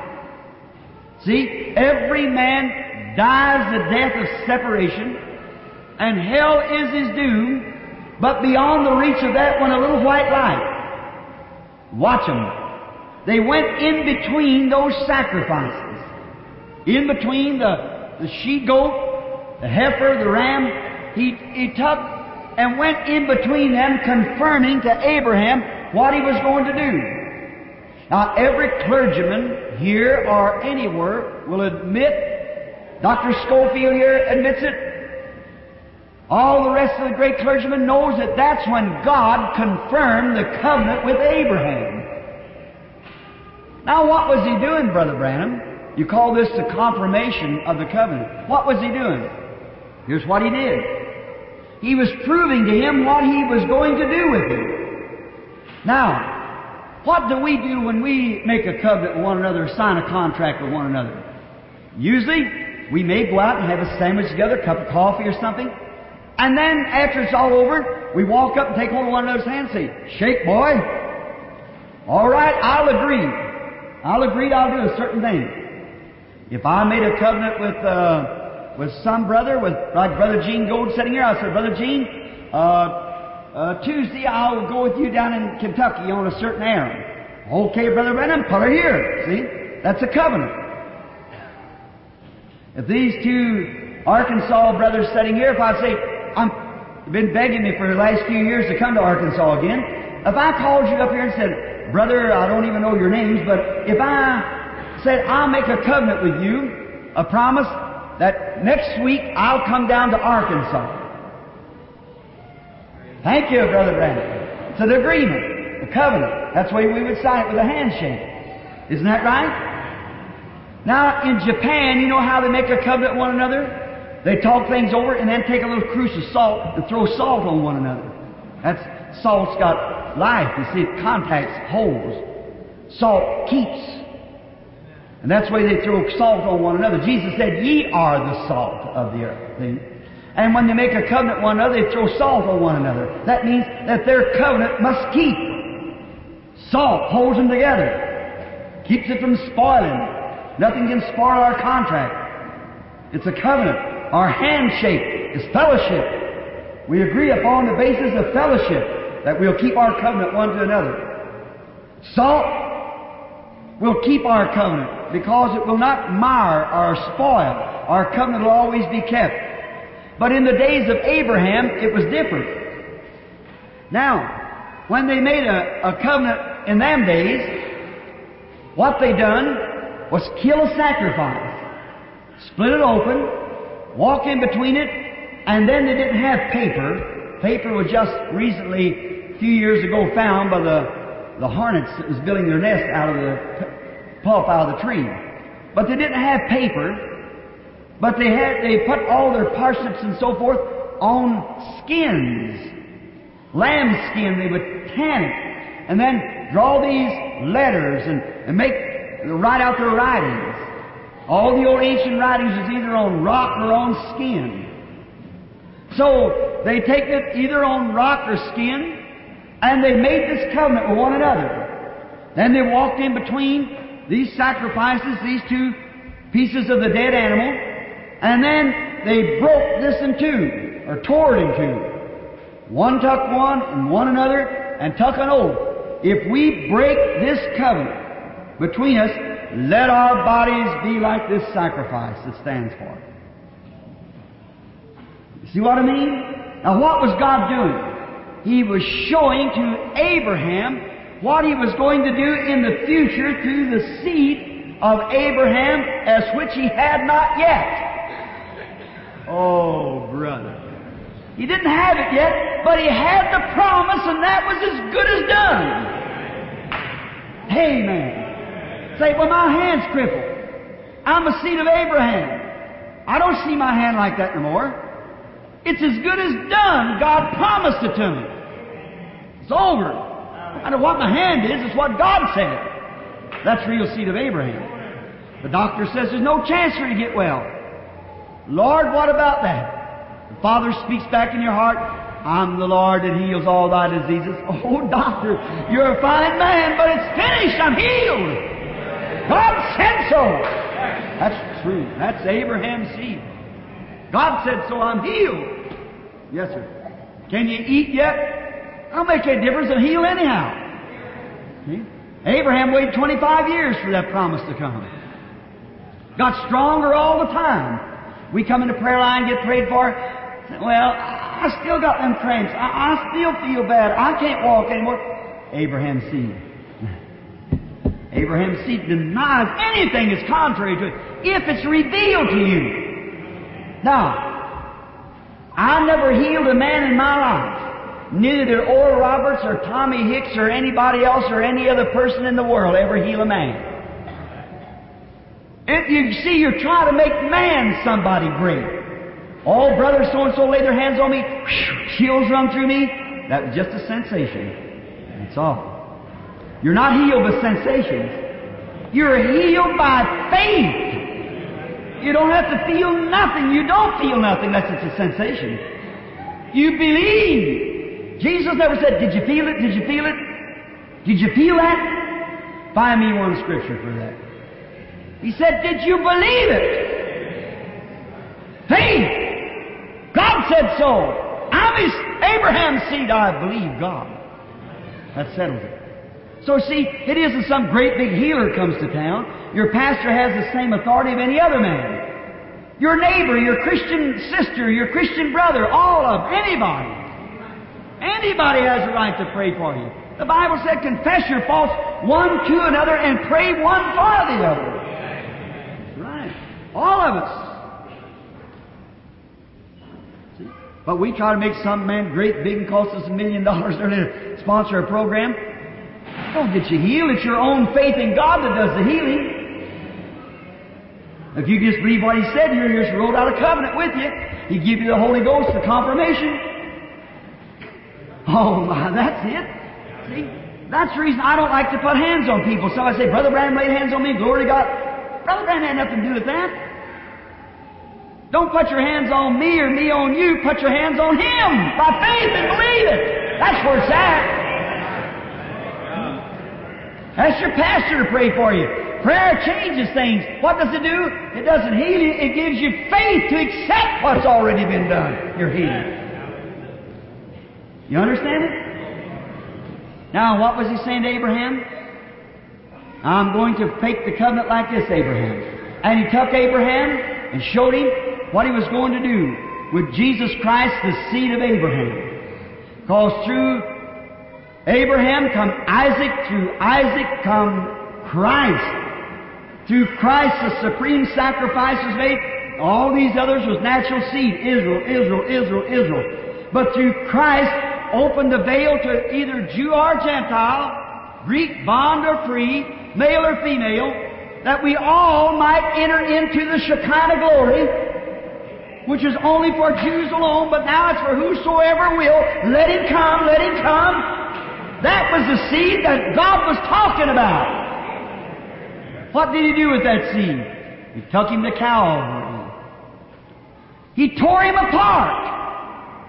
See, every man dies the death of separation, and hell is his doom. But beyond the reach of that went a little white light. Watch them. They went in between those sacrifices. In between the she-goat, the heifer, the ram, he took and went in between them, confirming to Abraham what he was going to do. Now, every clergyman here or anywhere will admit, Dr. Schofield here admits it, all the rest of the great clergymen knows that that's when God confirmed the covenant with Abraham. Now, what was He doing, Brother Branham? You call this the confirmation of the covenant. What was He doing? Here's what He did. He was proving to him what He was going to do with him. Now, what do we do when we make a covenant with one another, sign a contract with one another? Usually, we may go out and have a sandwich together, a cup of coffee or something, and then after it's all over, we walk up and take hold of one another's hand and say, "Shake, boy. All right, I'll agree. I'll do a certain thing." If I made a covenant with some brother, like Brother Gene Gold sitting here, I said, "Brother Gene, Tuesday I'll go with you down in Kentucky on a certain errand." "Okay, Brother Branham, put her here." See? That's a covenant. If these two Arkansas brothers sitting here, if I say, "I've been begging me for the last few years to come to Arkansas again," if I called you up here and said, "Brother, I don't even know your names, but if I said, I'll make a covenant with you, a promise that next week I'll come down to Arkansas." Thank you, Brother Branham. It's an agreement, a covenant. That's the way we would sign it, with a handshake. Isn't that right? Now, in Japan, you know how they make a covenant with one another? They talk things over and then take a little cruse of salt and throw salt on one another. Salt's got life. You see, it contacts holes. Salt keeps. And that's the way they throw salt on one another. Jesus said, "Ye are the salt of the earth." See? And when they make a covenant with one another, they throw salt on one another. That means that their covenant must keep. Salt holds them together. Keeps it from spoiling. Nothing can spoil our contract. It's a covenant. Our handshake is fellowship. We agree upon the basis of fellowship that we'll keep our covenant one to another. Salt will keep our covenant because it will not mar or spoil. Our covenant will always be kept. But in the days of Abraham, it was different. Now, when they made a covenant in them days, what they done was kill a sacrifice, split it open, walk in between it, and then they didn't have paper. Paper was just recently, a few years ago, found by the hornets that was building their nest out of the pulp out of the tree. But they didn't have paper, but they put all their parsnips and so forth on skins. Lamb skin, they would tan it, and then draw these letters and write out their writings. All the old ancient writings is either on rock or on skin. So they take it either on rock or skin, and they made this covenant with one another. Then they walked in between these sacrifices, these two pieces of the dead animal, and then they broke this in two, or tore it in two. One took one and one another, and took an oath. If we break this covenant between us, let our bodies be like this sacrifice that stands for it. You see what I mean? Now what was God doing? He was showing to Abraham what He was going to do in the future through the seed of Abraham, as which He had not yet. Oh, brother. He didn't have it yet, but He had the promise, and that was as good as done. Amen. Say, well, my hand's crippled. I'm a seed of Abraham. I don't see my hand like that no more. It's as good as done. God promised it to me. It's over. No matter what my hand is, it's what God said. That's real seed of Abraham. The doctor says there's no chance for you to get well. Lord, what about that? The Father speaks back in your heart, I'm the Lord that heals all thy diseases. Oh, doctor, you're a fine man, but it's finished. I'm healed. God said so. That's true. That's Abraham's seed. God said so. I'm healed. Yes, sir. Can you eat yet? That'll make a difference and heal anyhow. See? Abraham waited 25 years for that promise to come. Got stronger all the time. We come in the prayer line, get prayed for. Well, I still got them cramps. I still feel bad. I can't walk anymore. Abraham's seed. Abraham's seed denies anything that's contrary to it if it's revealed to you. Now, I never healed a man in my life. Neither did Oral Roberts or Tommy Hicks or anybody else or any other person in the world ever heal a man. If you see, you're trying to make man somebody great. Oh, brother so-and-so laid their hands on me, chills run through me. That was just a sensation. That's all. You're not healed with sensations. You're healed by faith. You don't have to feel nothing. You don't feel nothing unless it's a sensation. You believe. Jesus never said, did you feel it? Did you feel it? Did you feel that? Find me one scripture for that. He said, did you believe it? Faith. God said so. I'm Abraham's seed. I believe God. That settles it. So see, it isn't some great big healer comes to town. Your pastor has the same authority of any other man. Your neighbor, your Christian sister, your Christian brother, all of them, anybody. Anybody has a right to pray for you. The Bible said, confess your faults one to another and pray one for the other. That's right. All of us. See? But we try to make some man great big and cost us $1 million to sponsor a program. Don't get you healed. It's your own faith in God that does the healing. If you just believe what He said, He just wrote out a covenant with you. He give you the Holy Ghost for confirmation. Oh my, that's it. See? That's the reason I don't like to put hands on people. So I say, Brother Branham laid hands on me, glory to God. Brother Branham had nothing to do with that. Don't put your hands on me or me on you. Put your hands on Him by faith and believe it. That's where it's at. Ask your pastor to pray for you. Prayer changes things. What does it do? It doesn't heal you. It gives you faith to accept what's already been done. You're healed. You understand it? Now, what was He saying to Abraham? I'm going to make the covenant like this, Abraham. And He took Abraham and showed him what He was going to do with Jesus Christ, the seed of Abraham. Because through Abraham come Isaac, through Isaac come Christ. Through Christ the supreme sacrifice was made. All these others was natural seed. Israel, Israel, Israel, Israel. But through Christ opened the veil to either Jew or Gentile, Greek, bond or free, male or female, that we all might enter into the Shekinah glory, which is only for Jews alone, but now it's for whosoever will. Let him come, let him come. That was the seed that God was talking about. What did He do with that seed? He took him to Calvary. He tore him apart.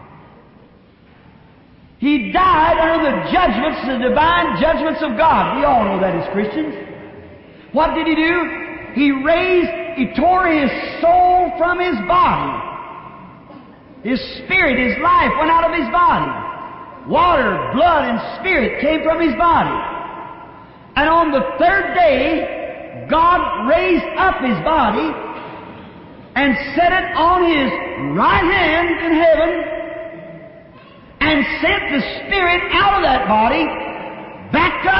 He died under the judgments, the divine judgments of God. We all know that as Christians. What did He do? He tore his soul from his body. His spirit, his life went out of his body. Water, blood, and spirit came from his body. And on the third day, God raised up his body and set it on His right hand in heaven and sent the Spirit out of that body back to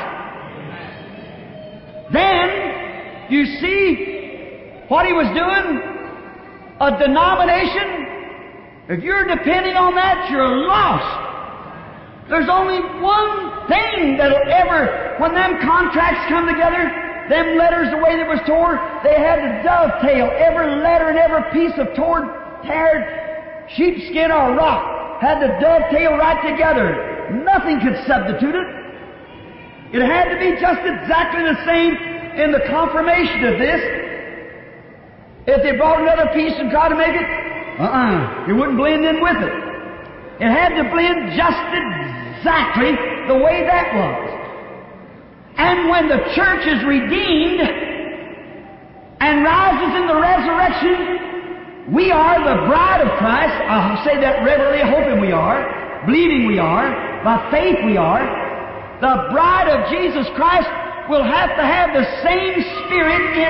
us. Then, you see what He was doing? A denomination, if you're depending on that, you're lost. There's only one thing that'll ever, when them contracts come together, them letters, the way they was torn, they had to dovetail every letter and every piece of torn, teared sheepskin or rock had to dovetail right together. Nothing could substitute it. It had to be just exactly the same in the confirmation of this. If they brought another piece and tried to make it, it wouldn't blend in with it. It had to blend just exactly the way that was. And when the church is redeemed and rises in the resurrection, we are the bride of Christ. I'll say that reverently, hoping we are, believing we are, by faith we are. The bride of Jesus Christ will have to have the same Spirit in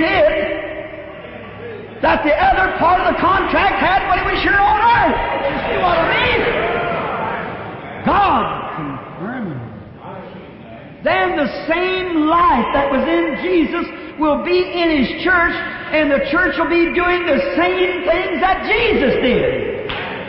it that the other part of the contract had when He was here on earth. You see what I mean? God confirmed. Then the same life that was in Jesus will be in His church, and the church will be doing the same things that Jesus did.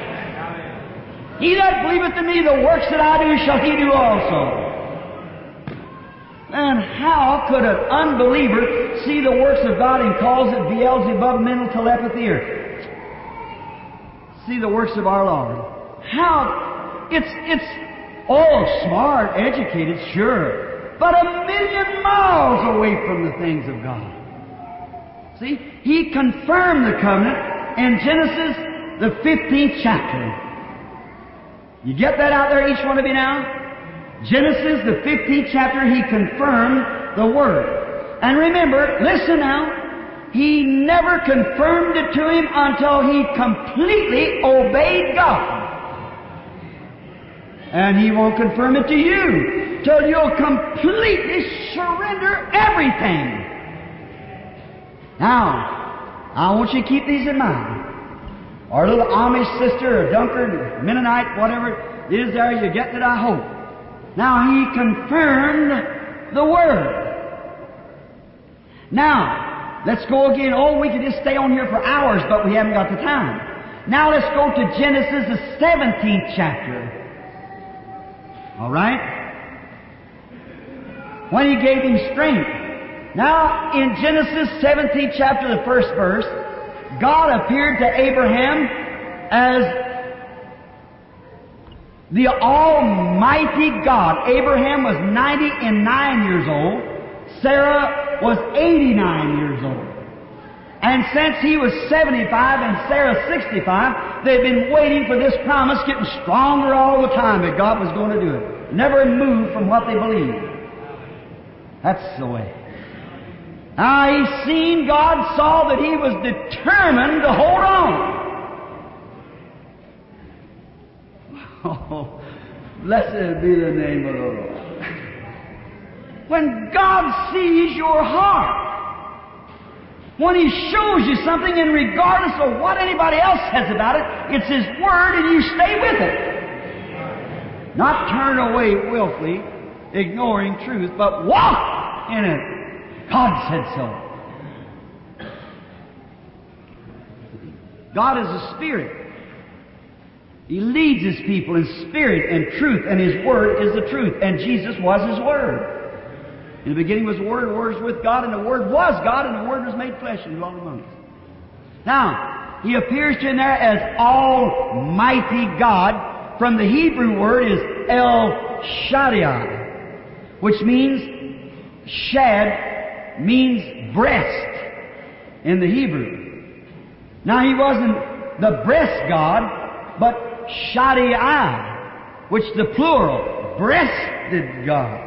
He that believeth in me, the works that I do shall he do also. And how could an unbeliever see the works of God and calls it Beelzebub, mental telepathy, or see the works of our Lord? How? It's smart, educated, sure, but 1,000,000 miles away from the things of God. See, He confirmed the covenant in Genesis, the 15th chapter. You get that out there, each one of you now? Genesis, the 15th chapter, He confirmed the Word. And remember, listen now, He never confirmed it to him until he completely obeyed God. And He won't confirm it to you till you'll completely surrender everything. Now, I want you to keep these in mind. Our little Amish sister, or Dunkard, Mennonite, whatever it is there, you get it, I hope. Now, He confirmed the Word. Now, let's go again. Oh, we could just stay on here for hours, but we haven't got the time. Now, let's go to Genesis, the 17th chapter. All right? When He gave him strength. Now, in Genesis 17th chapter, the first verse, God appeared to Abraham as the Almighty God. Abraham was 99 years old. Sarah was 89 years old. And since he was 75 and Sarah 65, they've been waiting for this promise, getting stronger all the time that God was going to do it. Never moved from what they believed. That's the way. Now he seen, God saw that he was determined to hold on. Oh, blessed be the name of the Lord. When God sees your heart, when He shows you something, and regardless of what anybody else says about it, it's His Word and you stay with it. Not turn away willfully, ignoring truth, but walk in it. God said so. God is a Spirit. He leads His people in spirit and truth, and His Word is the truth, and Jesus was His Word. In the beginning was the Word was with God, and the Word was God, and the Word was made flesh and dwelt among us. Now, He appears to him there as Almighty God. From the Hebrew word is El Shaddai, which means Shad means breast in the Hebrew. Now, He wasn't the breast God, but Shaddai, which the plural, breasted God.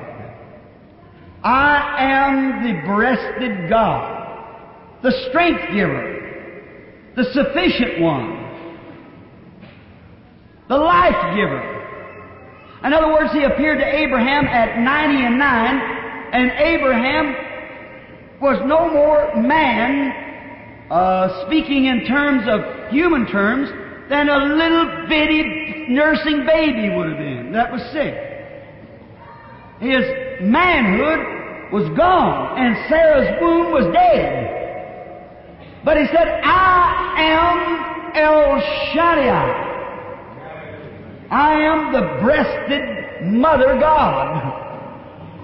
I am the breasted God, the strength giver, the sufficient one, the life giver. In other words, He appeared to Abraham at 90 and 9, and Abraham was no more man, speaking in terms of human terms, than a little bitty nursing baby would have been that was sick. His manhood was gone, and Sarah's womb was dead. But He said, I am El Shaddai. I am the breasted Mother God.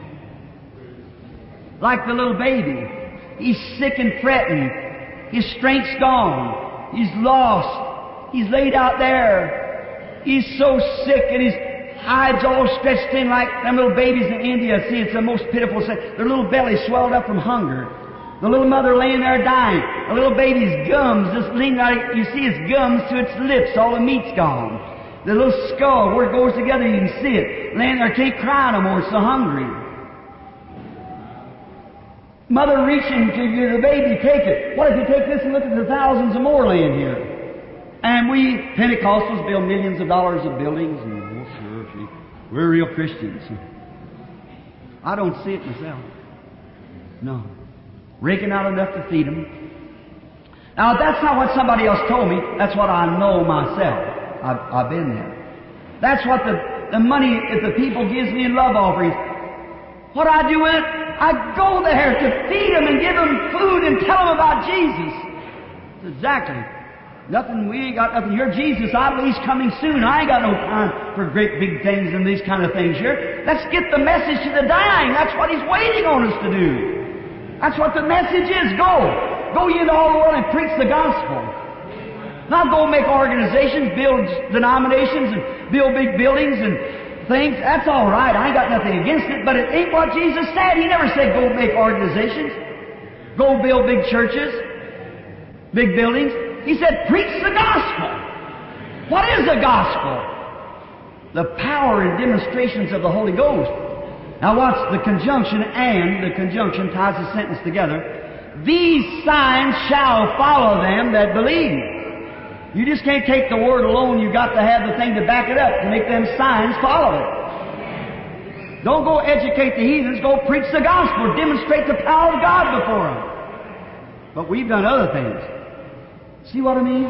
Like the little baby. He's sick and fretting. His strength's gone. He's lost. He's laid out there. He's so sick, and his hides all stretched in like them little babies in India. See, it's the most pitiful sight. Their little belly swelled up from hunger. The little mother laying there dying. The little baby's gums just leaning out. You see his gums to its lips. All the meat's gone. The little skull, where it goes together, you can see it. Laying there, can't cry no more. It's so hungry. Mother reaching to you, the baby, take it. What if you take this and look at the thousands of more laying here? And we Pentecostals build millions of dollars of buildings. And, oh, sure, see, we're real Christians. I don't see it myself. No. Raking out enough to feed them. Now, that's not what somebody else told me. That's what I know myself. I've been there. That's what the money that the people gives me in love offerings. What I do with it, I go there to feed them and give them food and tell them about Jesus. Exactly. Nothing, we ain't got nothing here. Jesus, I believe, He's coming soon. I ain't got no time for great big things and these kind of things here. Let's get the message to the dying. That's what He's waiting on us to do. That's what the message is. Go. Go ye into all the world and preach the gospel. Not go make organizations, build denominations, and build big buildings and things. That's all right. I ain't got nothing against it, but it ain't what Jesus said. He never said go make organizations. Go build big churches, big buildings. He said, preach the gospel. What is the gospel? The power and demonstrations of the Holy Ghost. Now watch the conjunction, and the conjunction ties the sentence together. These signs shall follow them that believe. You just can't take the word alone. You've got to have the thing to back it up, to make them signs follow it. Don't go educate the heathens. Go preach the gospel. Demonstrate the power of God before them. But we've done other things. See what I mean?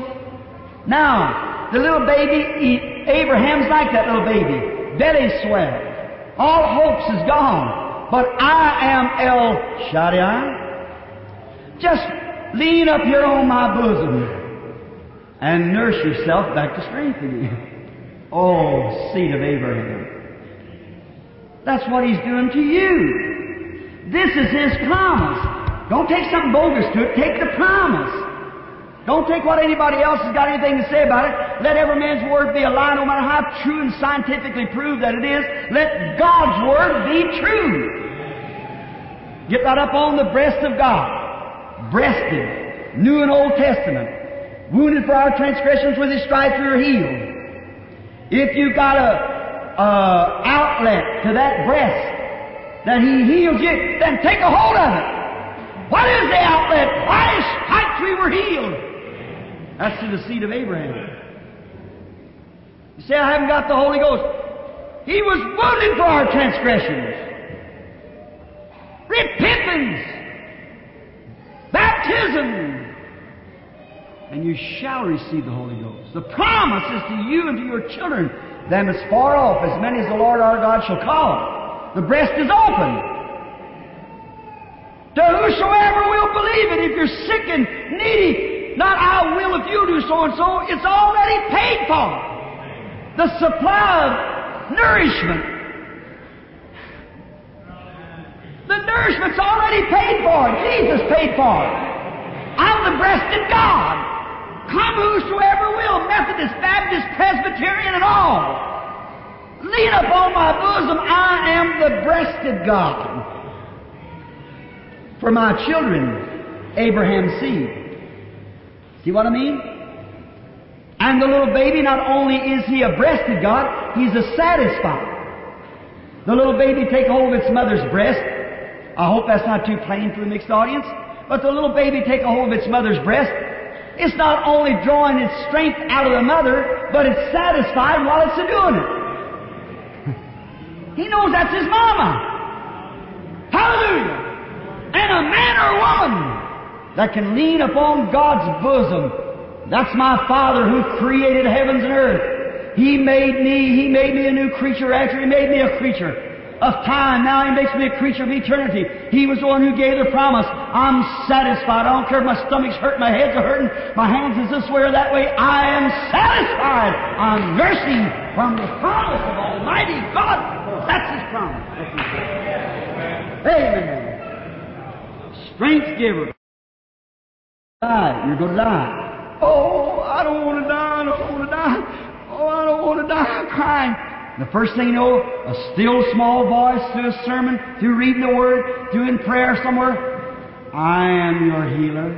Now, the little baby, Abraham's like that little baby. Belly swell. All hopes is gone. But I am El Shaddai. Just lean up here on my bosom and nurse yourself back to strength again. Oh, seed of Abraham. That's what He's doing to you. This is His promise. Don't take something bogus to it. Take the promise. Don't take what anybody else has got anything to say about it. Let every man's word be a lie, no matter how true and scientifically proved that it is. Let God's word be true. Get right up on the breast of God. Breasted. New and Old Testament. Wounded for our transgressions, with His stripes we are healed. If you've got a outlet to that breast that He heals you, then take a hold of it. What is the outlet? By His stripes we were healed. That's to the seed of Abraham. You say, I haven't got the Holy Ghost. He was wounded for our transgressions. Repentance. Baptism. And you shall receive the Holy Ghost. The promise is to you and to your children, them as far off, as many as the Lord our God shall call. The breast is open. To whosoever will believe it. If you're sick and needy, not I will if you do so and so, it's already paid for. The supply of nourishment. The nourishment's already paid for. Jesus paid for it. I'm the breasted God. Come whosoever will, Methodist, Baptist, Presbyterian, and all. Lean upon my bosom, I am the breasted God. For my children, Abraham's seed. See what I mean? And the little baby, not only is he a breasted God, he's a satisfied. The little baby take hold of its mother's breast. I hope that's not too plain for the mixed audience. But the little baby take a hold of its mother's breast. It's not only drawing its strength out of the mother, but it's satisfied while it's doing it. He knows that's his mama. Hallelujah! And a man or woman that can lean upon God's bosom. That's my Father who created heavens and earth. He made me a new creature after He made me a creature of time. Now He makes me a creature of eternity. He was the one who gave the promise. I'm satisfied. I don't care if my stomach's hurting, my head's hurting, my hands is this way or that way. I am satisfied. I'm nursing from the promise of Almighty God. That's His promise. That's His promise. Amen. Strength giver. Die. You're going to die. Oh, I don't want to die. I don't want to die. Oh, I don't want to die. I'm crying. The first thing you know, a still small voice through a sermon, through reading the Word, through in prayer somewhere, I am your healer.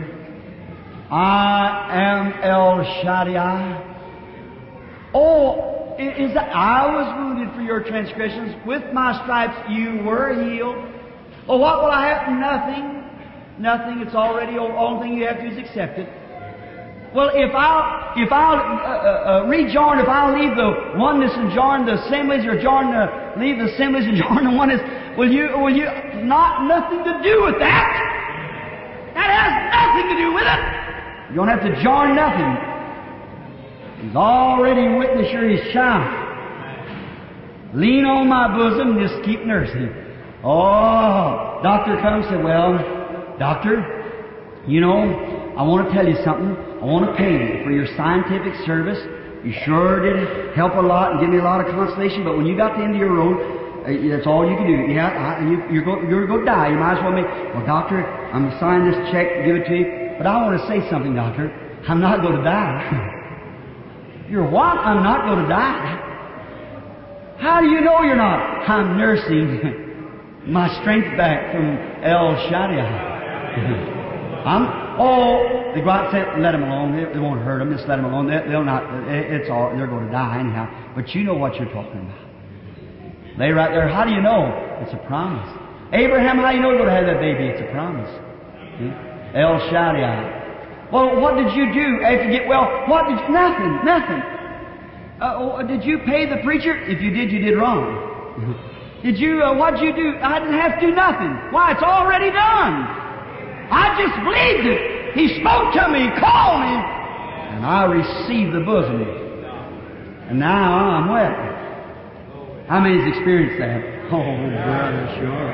I am El Shaddai. Oh, is that I was wounded for your transgressions. With my stripes you were healed. Oh, what will I have? Nothing. Nothing. It's already over. All thing you have to do is accept it. Well, if I'll rejoin, if I'll leave the oneness and join the assemblies, or leave the assemblies and join the oneness, will you nothing to do with that? That has nothing to do with it. You don't have to join nothing. He's already witnessed His child. Lean on my bosom and just keep nursing. Oh, doctor comes and said, well, doctor, you know, I want to tell you something. I want to pay you for your scientific service. You sure did help a lot and give me a lot of consolation, but when you got to the end of your road, that's all you can do. You're going to die. You might as well well, doctor, I'm going to sign this check and give it to you, but I want to say something, doctor. I'm not going to die. You're what? I'm not going to die. How do you know you're not? I'm nursing my strength back from El Shaddai. They go out and say, let them alone. They won't hurt them. Just let them alone. They'll not. It's all. They're going to die anyhow. But you know what you're talking about. Lay right there. How do you know? It's a promise. Abraham, how do you know you're going to have that baby? It's a promise. See? El Shaddai. Well, what did you do after you get well? What did you? Nothing. Did you pay the preacher? If you did, you did wrong. Did you? What did you do? I didn't have to do nothing. Why? It's already done. I just believed it. He spoke to me, called me, and I received the bosom. And now I'm well. How many's experienced that? Oh, brother,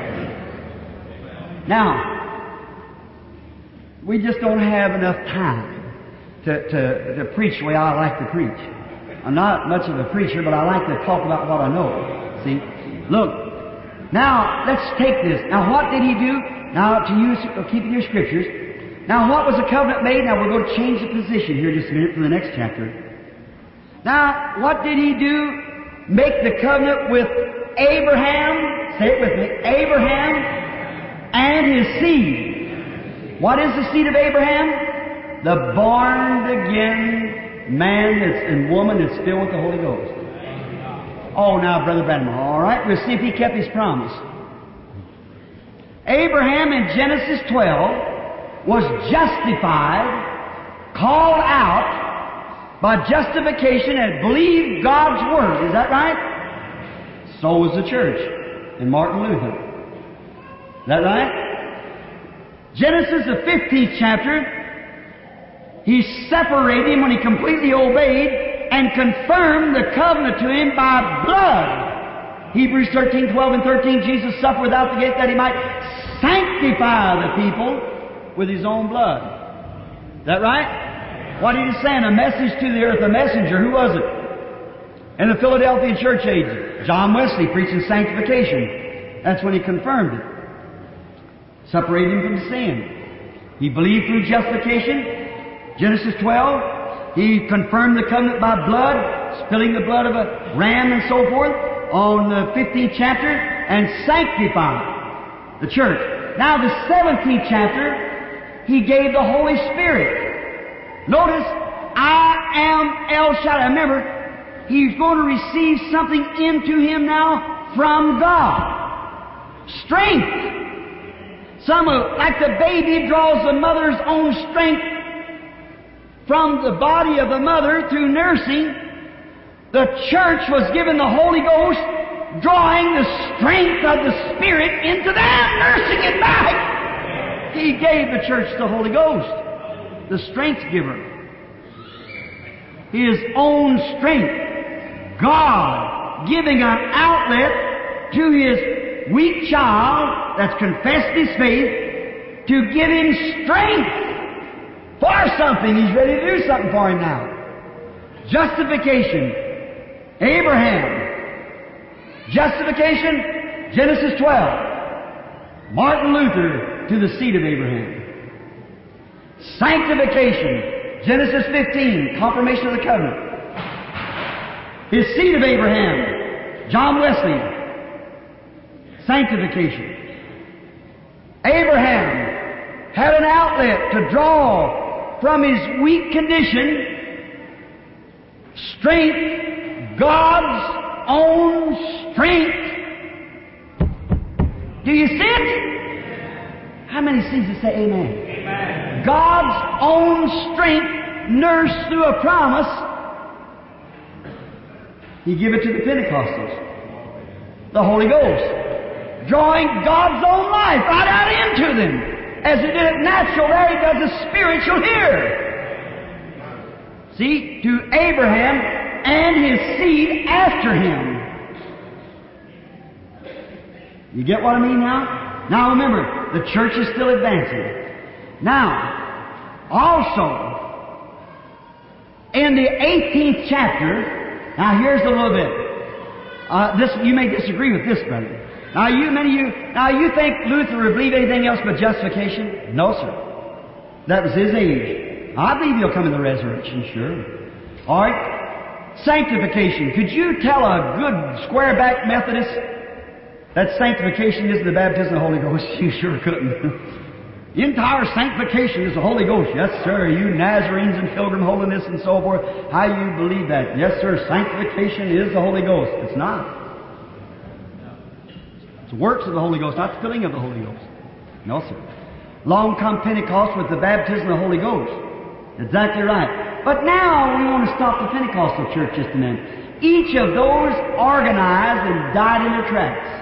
sure. Now, we just don't have enough time to preach the way I like to preach. I'm not much of a preacher, but I like to talk about what I know. See? Look, now let's take this. Now, what did He do? Now, to use, keeping your scriptures. Now, what was the covenant made? Now, we're going to change the position here just a minute for the next chapter. Now, what did He do? Make the covenant with Abraham. Say it with me. Abraham, and his seed. What is the seed of Abraham? The born-again man and woman that's filled with the Holy Ghost. Oh, now, Brother Branham, all right, we'll see if he kept his promise. Abraham in Genesis 12 was justified, called out by justification and believed God's Word. Is that right? So was the church in Martin Luther. Is that right? Genesis, the 15th chapter, He separated him when he completely obeyed and confirmed the covenant to him by blood. Hebrews 13:12 and 13, Jesus suffered without the gate that He might sanctify the people with His own blood. Is that right? What did He send? A message to the earth, a messenger. Who was it? In the Philadelphia church age, John Wesley preaching sanctification. That's when he confirmed it. Separated him from sin. He believed through justification. Genesis 12, He confirmed the covenant by blood, spilling the blood of a ram and so forth, on the 15th chapter, and sanctified the church. Now the 17th chapter, He gave the Holy Spirit. Notice, I am El Shaddai. Remember, He's going to receive something into him now from God. Strength. Like the baby draws the mother's own strength from the body of the mother through nursing, the church was given the Holy Ghost, drawing the strength of the Spirit into them, nursing it back. He gave the church the Holy Ghost, the strength giver. His own strength. God giving an outlet to His weak child that's confessed his faith to give him strength for something. He's ready to do something for him now. Justification. Abraham. Justification. Genesis 12. Martin Luther to the seed of Abraham. Sanctification. Genesis 15. Confirmation of the covenant. His seed of Abraham. John Wesley. Sanctification. Abraham had an outlet to draw from his weak condition strength, God's own strength. Do you see it? How many sees it say amen? Amen. God's own strength nursed through a promise. He gave it to the Pentecostals. The Holy Ghost. Drawing God's own life right out into them. As He did it natural, there He does the spiritual here. See, to Abraham and his seed after him. You get what I mean now? Now remember, the church is still advancing. Now, also, in the 18th chapter, now here's a little bit. You may disagree with this, brother. Now you think Luther would believe anything else but justification? No, sir. That was his age. I believe he'll come in the resurrection, sure. All right. Sanctification. Could you tell a good square-back Methodist that sanctification isn't the baptism of the Holy Ghost? You sure couldn't. The entire sanctification is the Holy Ghost. Yes, sir. You Nazarenes and Pilgrim Holiness and so forth, how you believe that? Yes, sir. Sanctification is the Holy Ghost. It's not. It's the works of the Holy Ghost, not the filling of the Holy Ghost. No, sir. Long come Pentecost with the baptism of the Holy Ghost. Exactly right. But now we want to stop the Pentecostal church just a minute. Each of those organized and died in their tracks.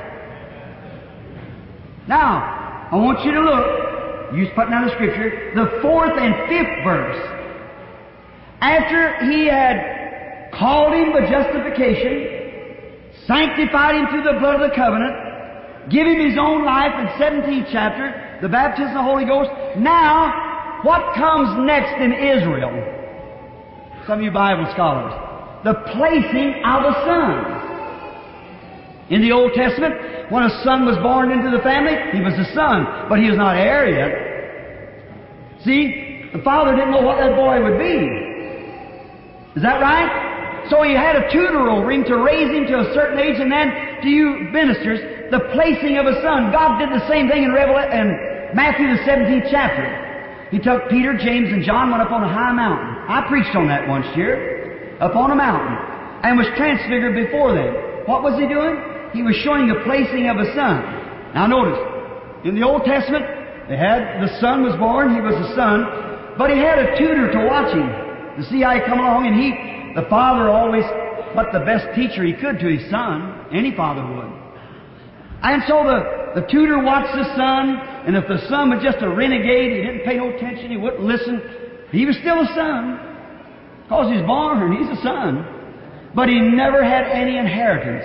Now, I want you to look. You put down the Scripture, the 4th and 5th verse. After He had called him by justification, sanctified him through the blood of the covenant, give him his own life in 17th chapter, the baptism of the Holy Ghost. Now, what comes next in Israel? Some of you Bible scholars. The placing of a son. In the Old Testament, when a son was born into the family, he was a son, but he was not heir yet. See, the father didn't know what that boy would be. Is that right? So he had a tutor over him to raise him to a certain age, and then to you ministers, the placing of a son. God did the same thing in Matthew the 17th chapter. He took Peter, James, and John, went up on a high mountain. I preached on that once year, up on a mountain, and was transfigured before them. What was He doing? He was showing the placing of a son. Now notice, in the Old Testament, the son was born, he was a son, but he had a tutor to watch him, to see how he come along, and the father always put the best teacher he could to his son. Any father would. And so the tutor watched the son, and if the son was just a renegade, he didn't pay no attention, he wouldn't listen, he was still a son. Because he's born, he's a son. But he never had any inheritance.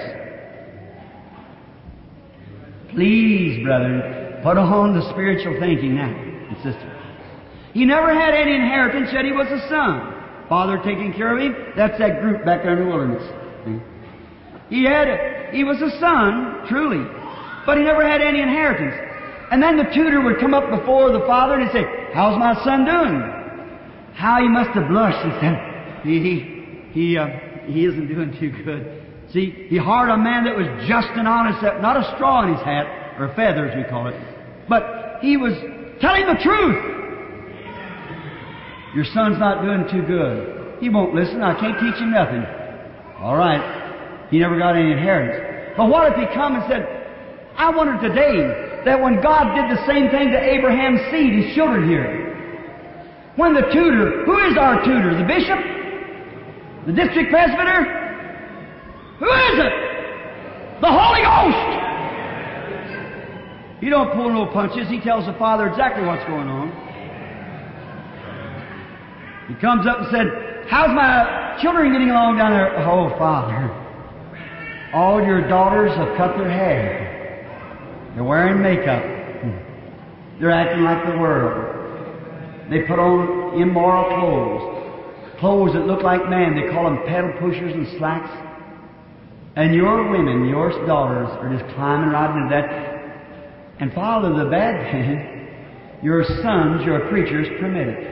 Please, brethren, put on the spiritual thinking now, and sister. He never had any inheritance, yet he was a son. Father taking care of him, that's that group back there in the wilderness. He was a son, truly, but he never had any inheritance. And then the tutor would come up before the father and he'd say, "How's my son doing?" How he must have blushed and said, he isn't doing too good. See, he hired a man that was just and honest, not a straw in his hat, or a feather as we call it, but he was telling the truth. Your son's not doing too good. He won't listen. I can't teach him nothing. All right. He never got any inheritance. But what if he come and said, I wonder today that when God did the same thing to Abraham's seed, his children here, when the tutor, who is our tutor? The bishop? The district presbyter? Who is it? The Holy Ghost! He don't pull no punches. He tells the Father exactly what's going on. He comes up and said, "How's my children getting along down there?" "Oh, Father, all your daughters have cut their hair. They're wearing makeup. They're acting like the world. They put on immoral clothes that look like man. They call them pedal pushers and slacks. And your women, your daughters, are just climbing right into that. And Father, the bad thing, your sons, your preachers, permit it."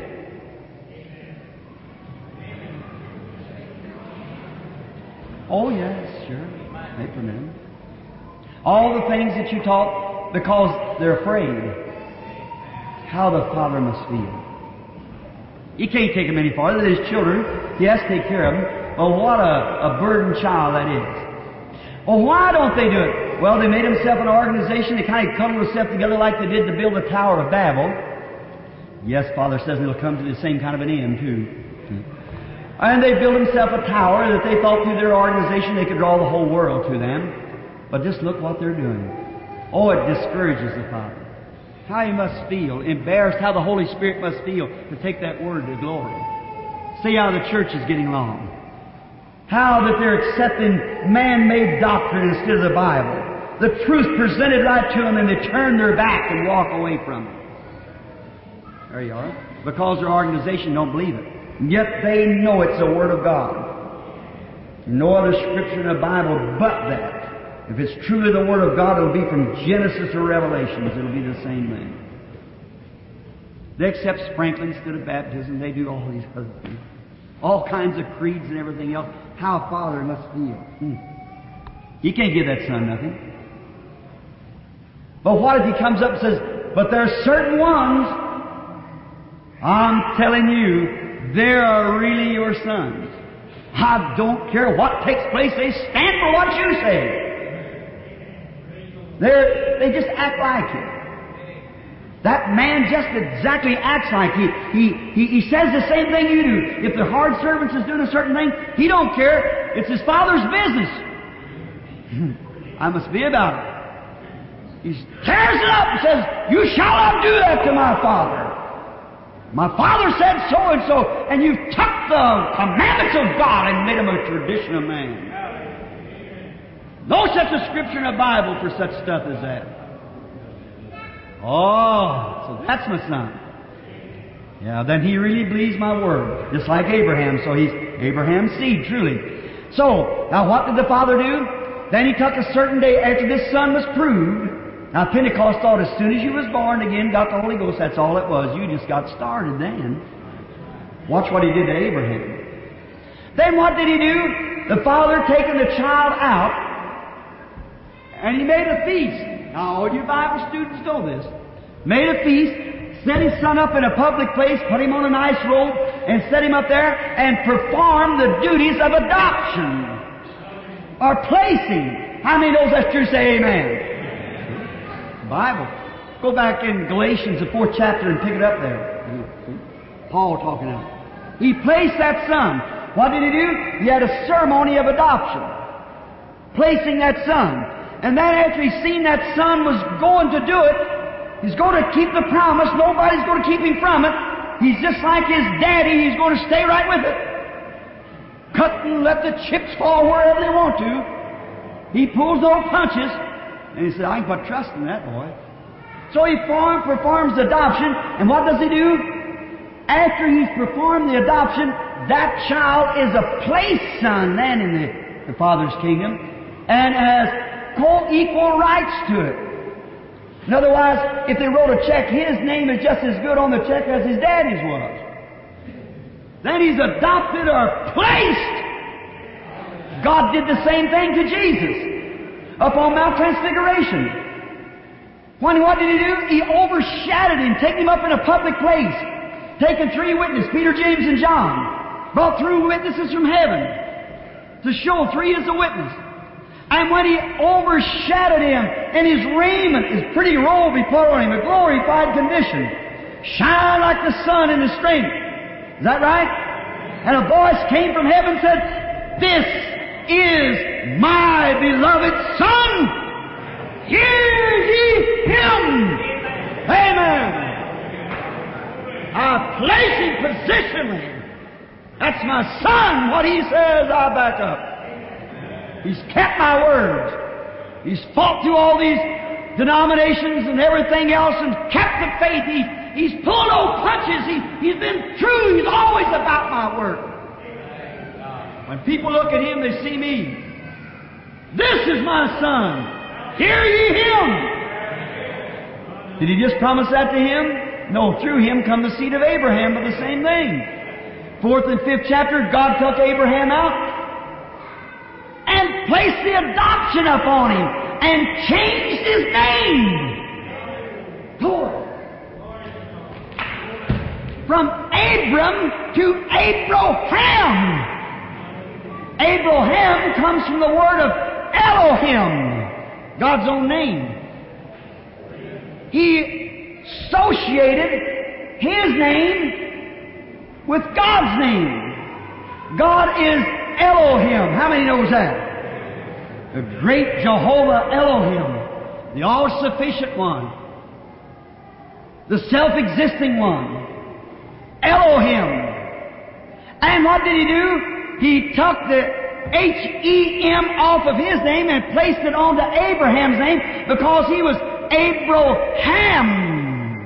"Oh, yes, sure. They permit them. All the things that you taught because they're afraid." How the father must feel. He can't take them any farther. They're his children. He has to take care of them. Well, what a burdened child that is. Well, why don't they do it? Well, they made themselves an organization. They kind of cuddled themselves together like they did to build the Tower of Babel. Yes, Father says it'll come to the same kind of an end, too. And they built themselves a tower that they thought through their organization they could draw the whole world to them. But just look what they're doing. Oh, it discourages the Father. How he must feel, embarrassed, how the Holy Spirit must feel to take that word to glory. See how the church is getting along. How that they're accepting man-made doctrine instead of the Bible. The truth presented right to them and they turn their back and walk away from it. There you are. Because their organization don't believe it. And yet they know it's the Word of God. No other scripture in the Bible but that. If it's truly the Word of God, it'll be from Genesis to Revelations. It'll be the same thing. They accept sprinkling instead of baptism. They do all these other things. All kinds of creeds and everything else. How a father must feel. He can't give that son nothing. But what if he comes up and says, "But there are certain ones, I'm telling you, they are really your sons. I don't care what takes place. They stand for what you say. They just act like it. That man just exactly acts like he says the same thing you do. If the hard servants is doing a certain thing, he don't care. It's his father's business. I must be about it. He tears it up and says, "You shall not do that to my father. My father said so and so, and you've took the commandments of God and made them a tradition of man." No such a scripture in the Bible for such stuff as that. Oh, so that's my son. Yeah, then he really believes my word, just like Abraham. So he's Abraham's seed, truly. So, now what did the father do? Then he took a certain day after this son was proved. Now Pentecost thought as soon as you was born again, got the Holy Ghost, that's all it was. You just got started then. Watch what he did to Abraham. Then what did he do? The father taking the child out And He made a feast. Now, all you Bible students know this. Made a feast, set His Son up in a public place, put Him on a nice robe, and set Him up there, and performed the duties of adoption. Or placing. How many knows that's true? Say amen. Bible. Go back in Galatians, the 4th chapter, and pick it up there. Paul talking about it. He placed that Son. What did He do? He had a ceremony of adoption. Placing that Son. And then after He's seen that Son was going to do it, He's going to keep the promise. Nobody's going to keep Him from it. He's just like His daddy. He's going to stay right with it. Cut and let the chips fall wherever they want to. He pulls no punches. And He said, I can put trust in that boy. So He performs the adoption. And what does He do? After He's performed the adoption, that child is a placed son then in the Father's kingdom and has co-equal rights to it. In other words, if they wrote a check, his name is just as good on the check as his daddy's was. Then he's adopted or placed. God did the same thing to Jesus upon Mount Transfiguration. What did He do? He overshadowed Him, taking Him up in a public place, taking 3 witnesses, Peter, James, and John, brought 3 witnesses from heaven to show 3 is a witness. And when He overshadowed Him, and His raiment, His pretty robe He put on Him, a glorified condition, shine like the sun in His strength. Is that right? And a voice came from heaven and said, This is my beloved Son. Hear ye Him. Amen. I place Him positionally. That's my Son. What He says, I back up. He's kept my words. He's fought through all these denominations and everything else and kept the faith. He's pulled no punches. He's been true. He's always about my word. When people look at Him, they see me. This is my Son. Hear ye Him. Did He just promise that to him? No, through him come the seed of Abraham, but the same thing. 4th and 5th chapter, God took Abraham out and placed the adoption upon him and changed his name. Lord. From Abram to Abraham. Abraham comes from the word of Elohim, God's own name. He associated his name with God's name. God is Elohim. How many knows that? The great Jehovah Elohim, the all-sufficient one, the self-existing one, Elohim. And what did He do? He took the H-E-M off of his name and placed it onto Abraham's name because he was Abraham.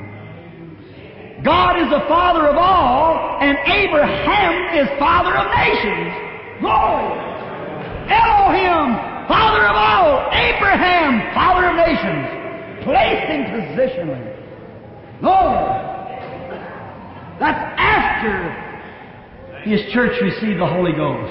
God is the father of all, and Abraham is father of nations. Glory! Elohim, father of all. Abraham, father of nations. Placed him positionally. Glory! That's after His church received the Holy Ghost.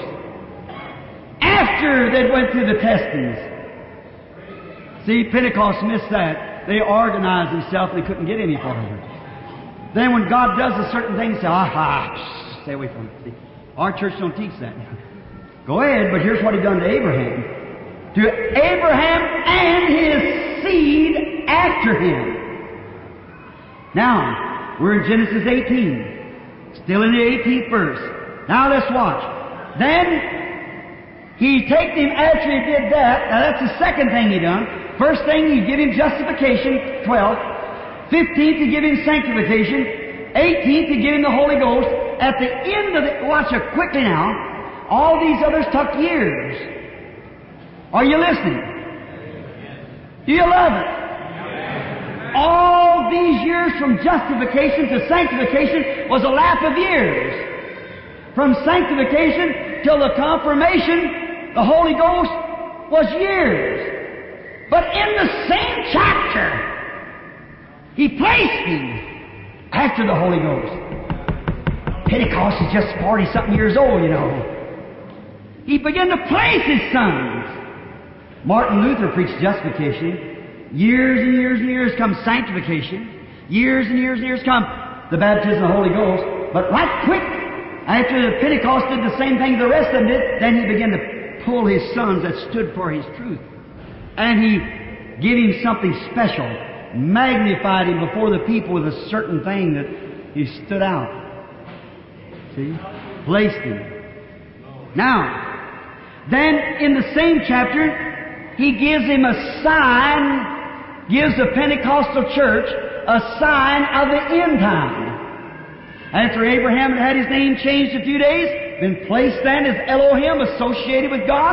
After they went through the testings. See, Pentecost missed that. They organized themselves and they couldn't get any farther. Then when God does a certain thing, they say, stay away from it. See, our church don't teach that. Go ahead, but here's what He done to Abraham. To Abraham and his seed after him. Now, we're in Genesis 18. Still in the 18th verse. Now let's watch. Then He take him after He did that. Now that's the second thing He done. First thing, He give him justification, 12. 15th, He give him sanctification. 18th, He give him the Holy Ghost. At the end of it, watch it quickly now. All these others took years. Are you listening? Do you love it? All these years from justification to sanctification was a lap of years. From sanctification till the confirmation, the Holy Ghost, was years. But in the same chapter, He placed him after the Holy Ghost. Pentecost is just 40-something years old, you know. He began to place His sons. Martin Luther preached justification. Years and years and years come sanctification. Years and years and years come the baptism of the Holy Ghost. But right quick, after the Pentecost did the same thing the rest of them did, then he began to pull his sons that stood for his truth. And he gave him something special, magnified him before the people with a certain thing that he stood out. See? Placed him. Now, then in the same chapter, he gives him a sign, gives the Pentecostal church a sign of the end time. After Abraham had his name changed a few days, been placed then as Elohim, associated with God.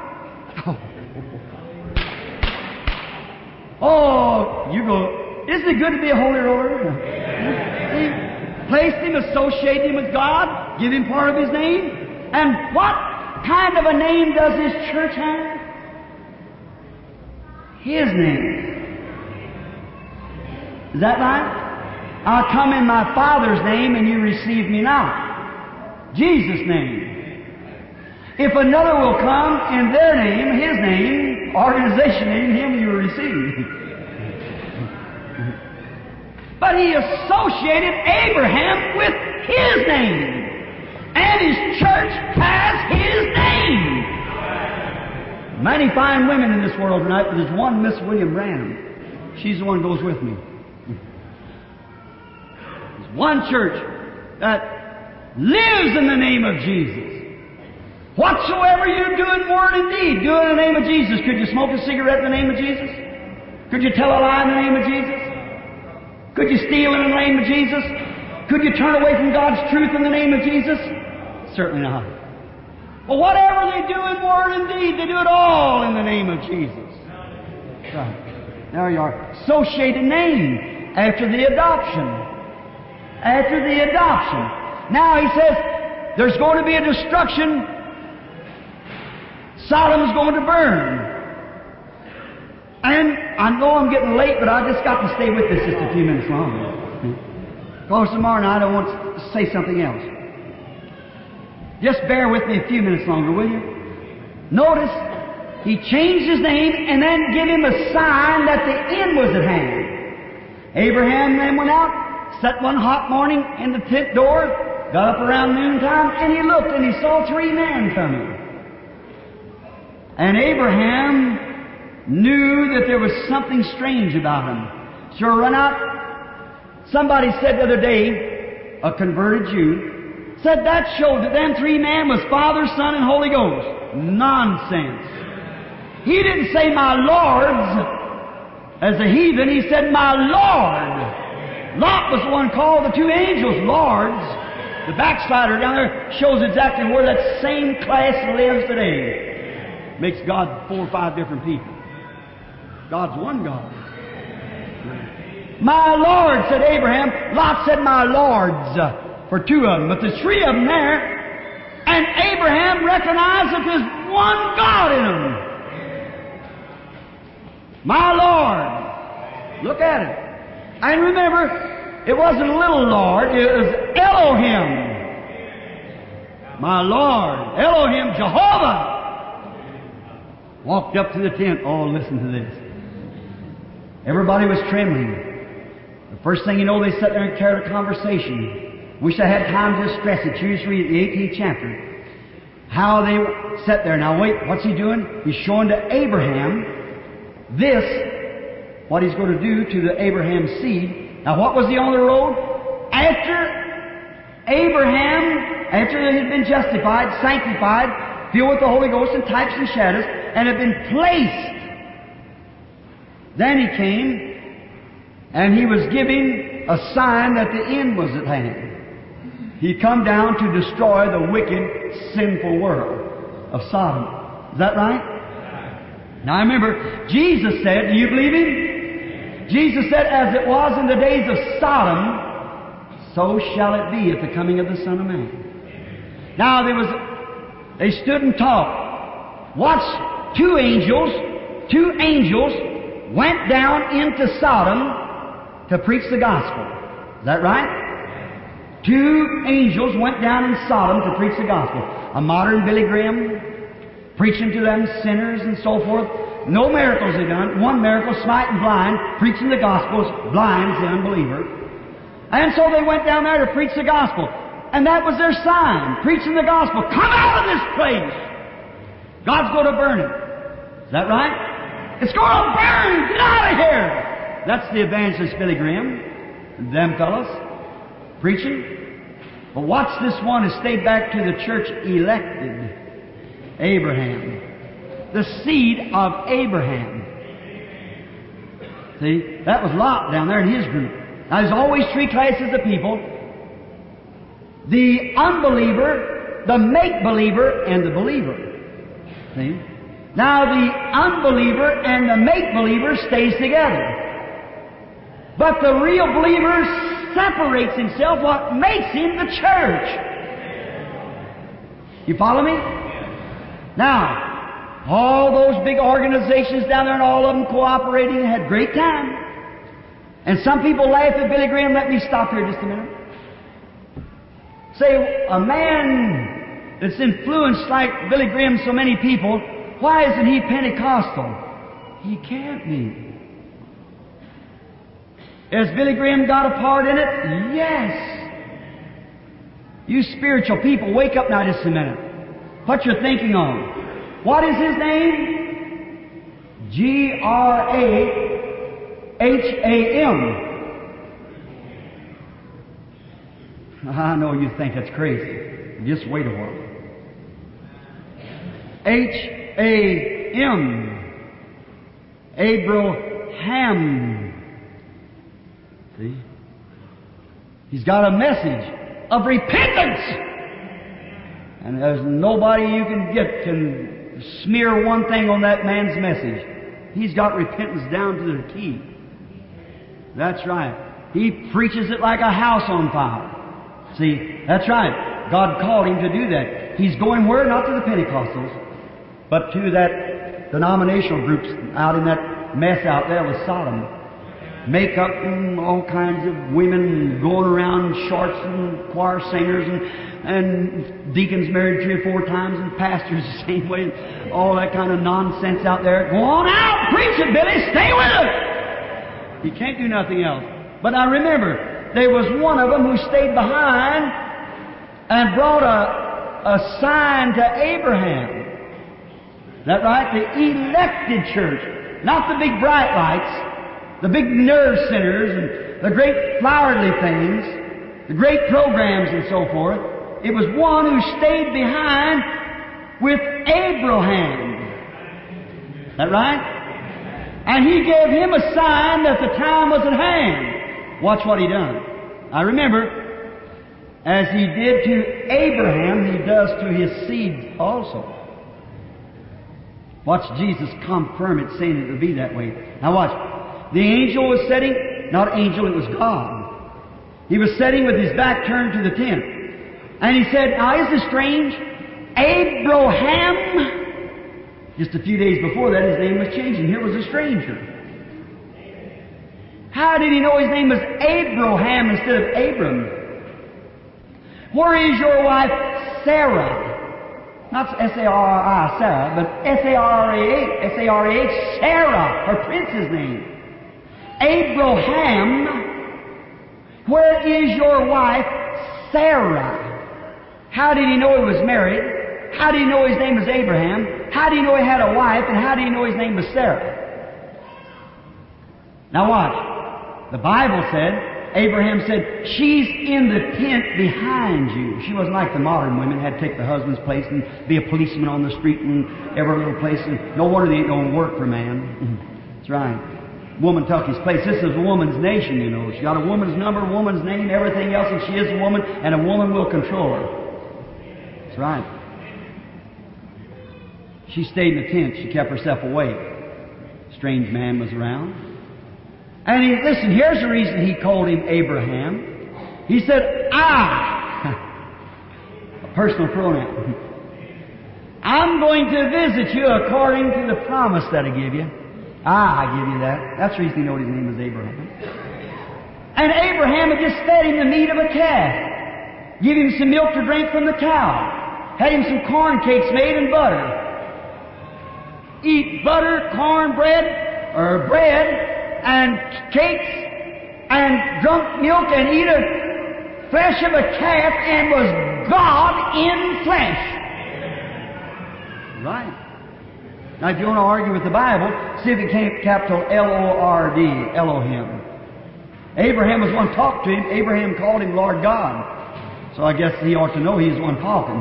Oh, you go, isn't it good to be a holy roller? Placed him, associated him with God, give him part of his name. And what kind of a name does this church have? His name. Is that right? I'll come in my Father's name and you receive me not. Jesus' name. If another will come in their name, his name, organization name, him you will receive. But he associated Abraham with his name. And his church has his name. Many fine women in this world tonight, but there's one Miss William Branham. She's the one who goes with me. There's one church that lives in the name of Jesus. Whatsoever you do in word and deed, do it in the name of Jesus. Could you smoke a cigarette in the name of Jesus? Could you tell a lie in the name of Jesus? Could you steal in the name of Jesus? Could you turn away from God's truth in the name of Jesus? Certainly not. But whatever they do in word and deed, they do it all in the name of Jesus. Right. There you are. Associated name after the adoption. After the adoption. Now he says, there's going to be a destruction. Sodom's going to burn. And I know I'm getting late, but I just got to stay with this just a few minutes longer. Because tomorrow night I want to say something else. Just bear with me a few minutes longer, will you? Notice, he changed his name and then give him a sign that the end was at hand. Abraham then went out, sat one hot morning in the tent door, got up around noontime, and he looked and he saw three men coming. And Abraham knew that there was something strange about him. So run out. Somebody said the other day, a converted Jew, said that showed that them three men was Father, Son, and Holy Ghost. Nonsense. He didn't say my lords as a heathen. He said my Lord. Lot was the one called the two angels lords. The backslider down there shows exactly where that same class lives today. Makes God 4 or 5 different people. God's one God. My Lord, said Abraham. Lot said my lords for 2 of them. But there's 3 of them there. And Abraham recognized that there's one God in them. My Lord. Look at it. And remember, it wasn't a little Lord. It was Elohim. My Lord. Elohim, Jehovah. Walked up to the tent. Oh, listen to this. Everybody was trembling. The first thing you know, they sat there and carried a conversation. Wish I had time to stress it. You just read the 18th chapter. How they sat there. Now wait, what's he doing? He's showing to Abraham this, what he's going to do to the Abraham seed. Now what was he on the road? After Abraham, after he had been justified, sanctified, filled with the Holy Ghost and types and shadows, and had been placed. Then he came, and he was giving a sign that the end was at hand. He come down to destroy the wicked, sinful world of Sodom. Is that right? Now remember, Jesus said, do you believe him? Jesus said, as it was in the days of Sodom, so shall it be at the coming of the Son of Man. Now they stood and talked. Watch, 2 angels went down into Sodom to preach the gospel. Is that right? 2 angels went down in Sodom to preach the gospel. A modern Billy Graham preaching to them sinners and so forth. No miracles they done. One miracle, smiting blind, preaching the gospel, blind is the unbeliever. And so they went down there to preach the gospel. And that was their sign, preaching the gospel. Come out of this place! God's going to burn it. Is that right? It's going to burn! Get out of here! That's the evangelist Billy Graham. Them fellows preaching. But watch this one who stayed back to the church elected. Abraham. The seed of Abraham. See? That was Lot down there in his group. Now there's always three classes of people. The unbeliever, the make-believer, and the believer. See? Now the unbeliever and the make-believer stays together. But the real believer separates himself, what makes him the church. You follow me? Now, all those big organizations down there and all of them cooperating had great time. And some people laugh at Billy Graham. Let me stop here just a minute. Say, a man that's influenced like Billy Graham so many people, why isn't he Pentecostal? He can't be. Has Billy Graham got a part in it? Yes. You spiritual people, wake up now just a minute. What you're thinking on. What is his name? Graham. I know you think that's crazy. Just wait a while. H-A-M. Abraham. See? He's got a message of repentance. And there's nobody you can get can smear one thing on that man's message. He's got repentance down to the key. That's right. He preaches it like a house on fire. See, that's right. God called him to do that. He's going where? Not to the Pentecostals, but to that denominational groups out in that mess out there with Sodom. Makeup and all kinds of women going around shorts and choir singers and deacons married 3 or 4 times and pastors the same way. All that kind of nonsense out there. Go on out! Preach it, Billy! Stay with it! You can't do nothing else. But I remember, there was one of them who stayed behind and brought a sign to Abraham. Is that right? The elected church. Not the big bright lights, the big nerve centers, and the great flowery things, the great programs and so forth. It was one who stayed behind with Abraham. Is that right? And he gave him a sign that the time was at hand. Watch what he done. I remember, as he did to Abraham, he does to his seed also. Watch Jesus confirm it, saying it would be that way. Now watch. The angel was sitting, not angel, it was God. He was sitting with his back turned to the tent. And he said, now isn't it strange? Abraham. Just a few days before that, his name was changing. Here was a stranger. How did he know his name was Abraham instead of Abram? Where is your wife Sarah? Not S-A-R-I, Sarah, but S-A-R-A-H, Sarah, her prince's name. Abraham, where is your wife Sarah? How did he know he was married? How did he know his name was Abraham? How did he know he had a wife? And how did he know his name was Sarah? Now watch. The Bible said, Abraham said, she's in the tent behind you. She wasn't like the modern women, had to take the husband's place and be a policeman on the street and every little place. And no wonder they ain't no work for man. That's right. Woman took his place. This is a woman's nation, you know. She got a woman's number, a woman's name, everything else, and she is a woman, and a woman will control her. That's right. She stayed in the tent. She kept herself away. Strange man was around. And listen, here's the reason he called him Abraham. He said, a personal pronoun. I'm going to visit you according to the promise that I give you. I give you that. That's the reason he knew his name was Abraham. And Abraham had just fed him the meat of a calf. Give him some milk to drink from the cow. Had him some corn cakes made and butter. eat butter, cornbread, or bread, and cakes, and drunk milk, and eat a flesh of a calf, and was God in flesh. Right. Now, if you want to argue with the Bible, see if it can't capital L-O-R-D, Elohim. Abraham was one talked to him. Abraham called him Lord God. So I guess he ought to know he's the one talking.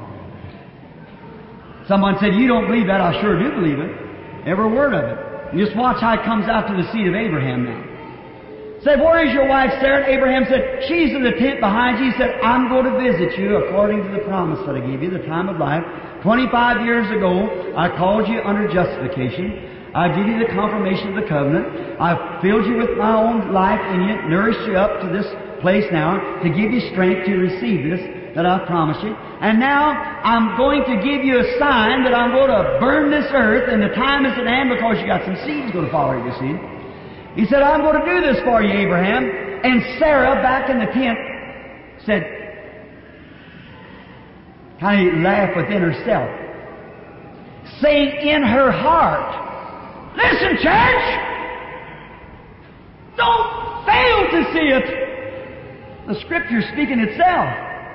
Someone said, you don't believe that. I sure do believe it. Every word of it. And just watch how it comes out to the seed of Abraham now. Said, where is your wife Sarah? And Abraham said, she's in the tent behind you. He said, I'm going to visit you according to the promise that I gave you, the time of life. 25 years ago, I called you under justification. I give you the confirmation of the covenant. I've filled you with my own life in you, nourished you up to this place now to give you strength to receive this that I've promised you. And now I'm going to give you a sign that I'm going to burn this earth, and the time is at hand because you got some seeds going to follow you, see. He said, I'm going to do this for you, Abraham. And Sarah, back in the tent, said, kind of laughed within herself, saying in her heart, listen, church, don't fail to see it. The Scripture's speaking itself.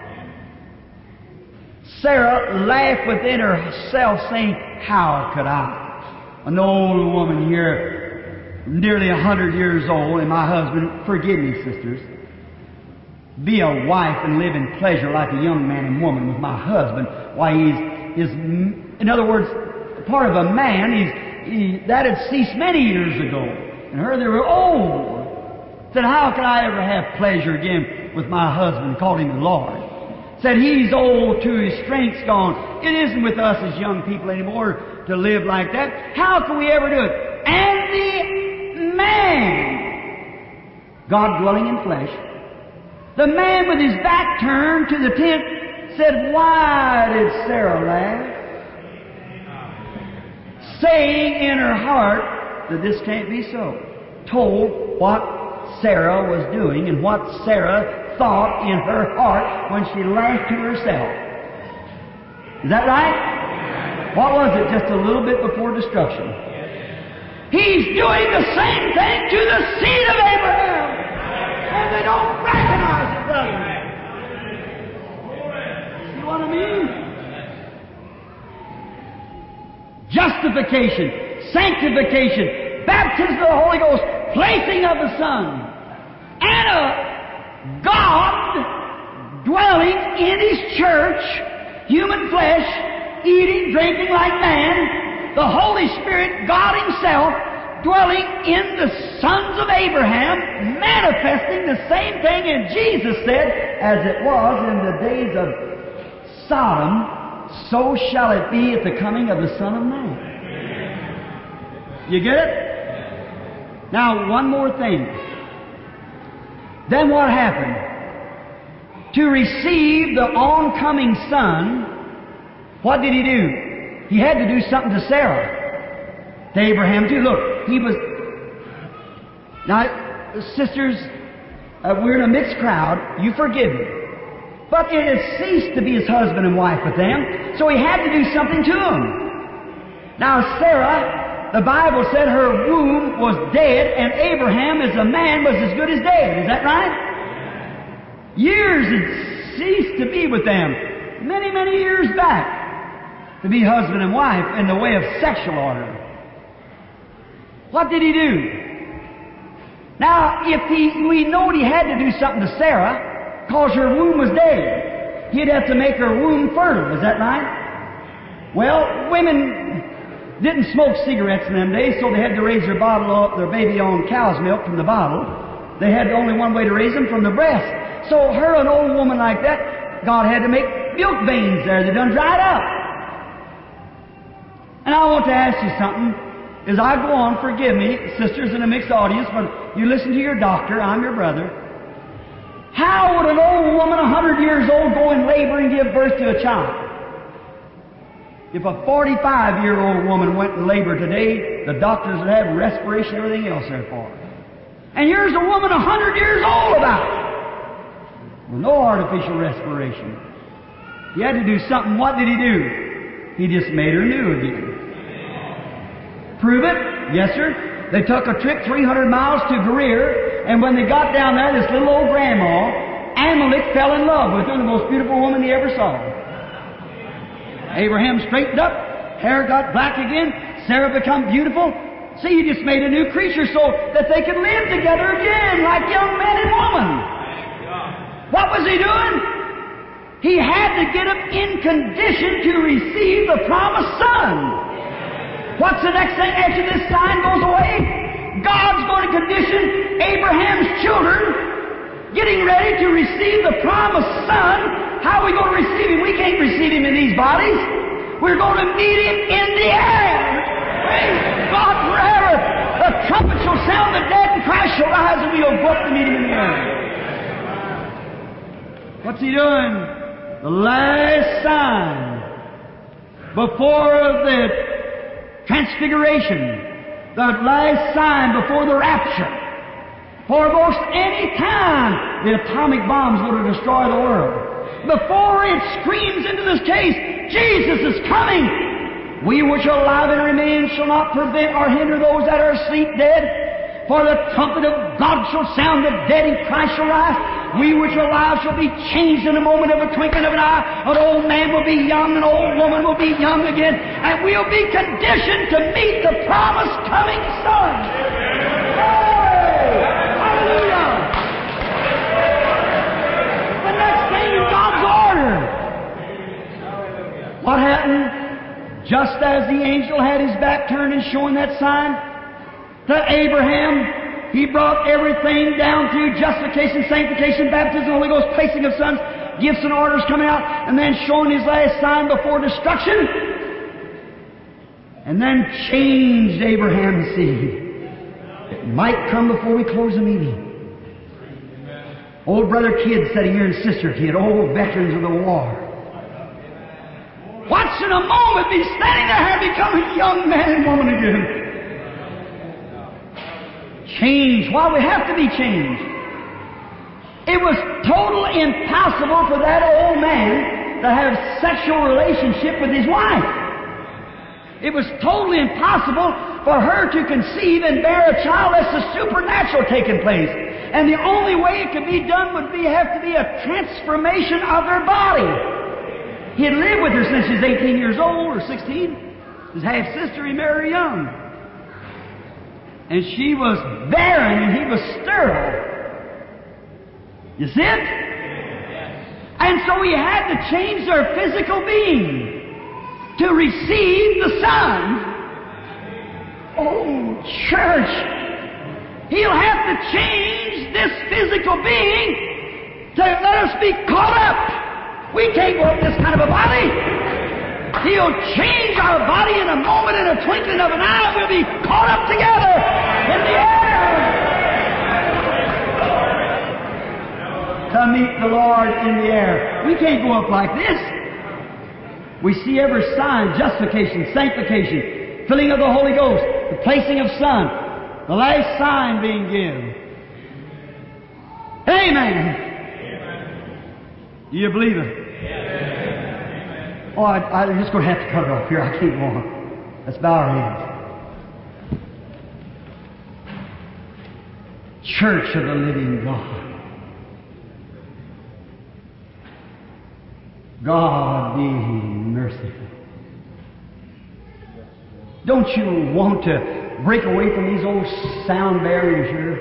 Sarah laughed within herself, saying, how could I, an old woman here, nearly 100 years old, and my husband, forgive me, sisters, be a wife and live in pleasure like a young man and woman with my husband? Why, he's in other words, part of a man, that had ceased many years ago. And her, they were old. Said, how can I ever have pleasure again with my husband? Called him the Lord. Said, he's old too, his strength's gone. It isn't with us as young people anymore to live like that. How can we ever do it? And the man, God dwelling in flesh, the man with his back turned to the tent said, why did Sarah laugh? Saying in her heart that this can't be so. Told what Sarah was doing and what Sarah thought in her heart when she laughed to herself. Is that right? What was it? Just a little bit before destruction. He's doing the same thing to the seed of Abraham. And they don't recognize it, brother. See what I mean? Justification, sanctification, baptism of the Holy Ghost, placing of the Son, and a God dwelling in His church, human flesh, eating, drinking like man, the Holy Spirit, God Himself, dwelling in the sons of Abraham, manifesting the same thing, and Jesus said, as it was in the days of Sodom, so shall it be at the coming of the Son of Man. You get it? Now, one more thing. Then what happened? To receive the oncoming Son, what did He do? He had to do something to Sarah. To Abraham too. Look, he was... Now, sisters, we're in a mixed crowd. You forgive me. But it has ceased to be his husband and wife with them, so he had to do something to them. Now, Sarah, the Bible said her womb was dead, and Abraham, as a man, was as good as dead. Is that right? Years had ceased to be with them, many, many years back, to be husband and wife in the way of sexual order. What did he do? Now, we know he had to do something to Sarah, because her womb was dead. He'd have to make her womb fertile. Is that right? Well, women didn't smoke cigarettes in them days, so they had to raise their baby on cow's milk from the bottle. They had only one way to raise them, from the breast. So her, an old woman like that, God had to make milk veins there. They done dried up. And I want to ask you something. As I go on, forgive me, sisters in a mixed audience, but you listen to your doctor. I'm your brother. How would an old woman, 100 years old, go in labor and give birth to a child? If a 45-year-old woman went in labor today, the doctors would have respiration and everything else there for her. And here's a woman 100 years old about. With no artificial respiration. He had to do something. What did he do? He just made her new again. Prove it? Yes, sir. They took a trip 300 miles to Gerar, and when they got down there, this little old grandma, Amalek fell in love with her, the most beautiful woman he ever saw. Abraham straightened up, hair got black again, Sarah become beautiful. See, he just made a new creature so that they could live together again like young man and woman. What was he doing? He had to get them in condition to receive the promised Son. What's the next thing after this sign goes away? God's going to condition Abraham's children getting ready to receive the promised Son. How are we going to receive Him? We can't receive Him in these bodies. We're going to meet Him in the air. Praise God forever. The trumpet shall sound, the dead and Christ shall rise, and we'll go up to meet Him in the air. What's He doing? The last sign before the transfiguration, the last sign before the rapture. For most any time the atomic bombs will destroy the world. Before it screams into this case, Jesus is coming. We which are alive and remain shall not prevent or hinder those that are asleep dead. For the trumpet of God shall sound, the dead in Christ shall rise. We which are alive shall be changed in a moment of a twinkling of an eye. An old man will be young, an old woman will be young again, and we'll be conditioned to meet the promised coming Son. Hallelujah! The next thing in God's order. What happened? Just as the angel had his back turned and showing that sign to Abraham, He brought everything down through justification, sanctification, baptism, Holy Ghost, placing of sons, gifts and orders coming out, and then showing His last sign before destruction, and then changed Abraham's seed. It might come before we close the meeting. Old Brother Kidd sitting here and Sister Kidd, old veterans of the war. Watch in a moment be standing there and become a young man and woman again. Change. Why we have to be changed? It was totally impossible for that old man to have sexual relationship with his wife. It was totally impossible for her to conceive and bear a child. That's the supernatural taking place. And the only way it could be done would have to be a transformation of their body. He had lived with her since she was 18 years old or 16. His half-sister, he married her young. And she was barren and he was sterile. You see it? And so he had to change their physical being to receive the Son. Oh, church! He'll have to change this physical being to let us be caught up. We can't go up this kind of a body. He'll change our body in a moment, in a twinkling of an eye. We'll be caught up together in the air to meet the Lord in the air. We can't go up like this. We see every sign: justification, sanctification, filling of the Holy Ghost, the placing of Son, the last sign being given. Amen. Do you believe it? Oh, I'm just going to have to cut it off here. I can't go on. Let's bow our heads. Church of the living God. God be merciful. Don't you want to break away from these old sound barriers here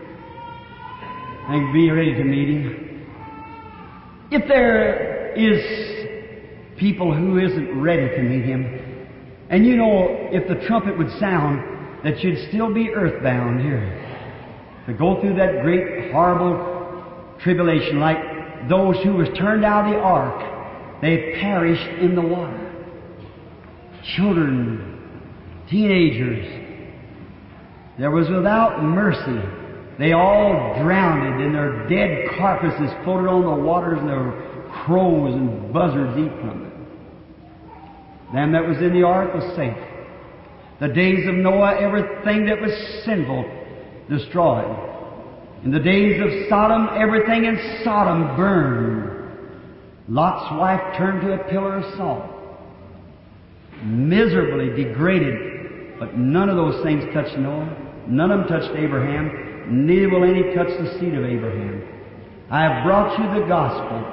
and be ready to meet Him? If there is people who isn't ready to meet Him, and you know, if the trumpet would sound, that you'd still be earthbound here, to go through that great, horrible tribulation, like those who was turned out of the ark, they perished in the water. Children, teenagers, there was without mercy. They all drowned, and their dead carcasses floated on the waters, and there were crows and buzzards eat from it. Them that was in the ark was safe. The days of Noah, everything that was sinful destroyed. In the days of Sodom, everything in Sodom burned. Lot's wife turned to a pillar of salt. Miserably degraded But none of those things touched Noah. None of them touched Abraham. Neither will any touch the seed of Abraham. I have brought you the gospel.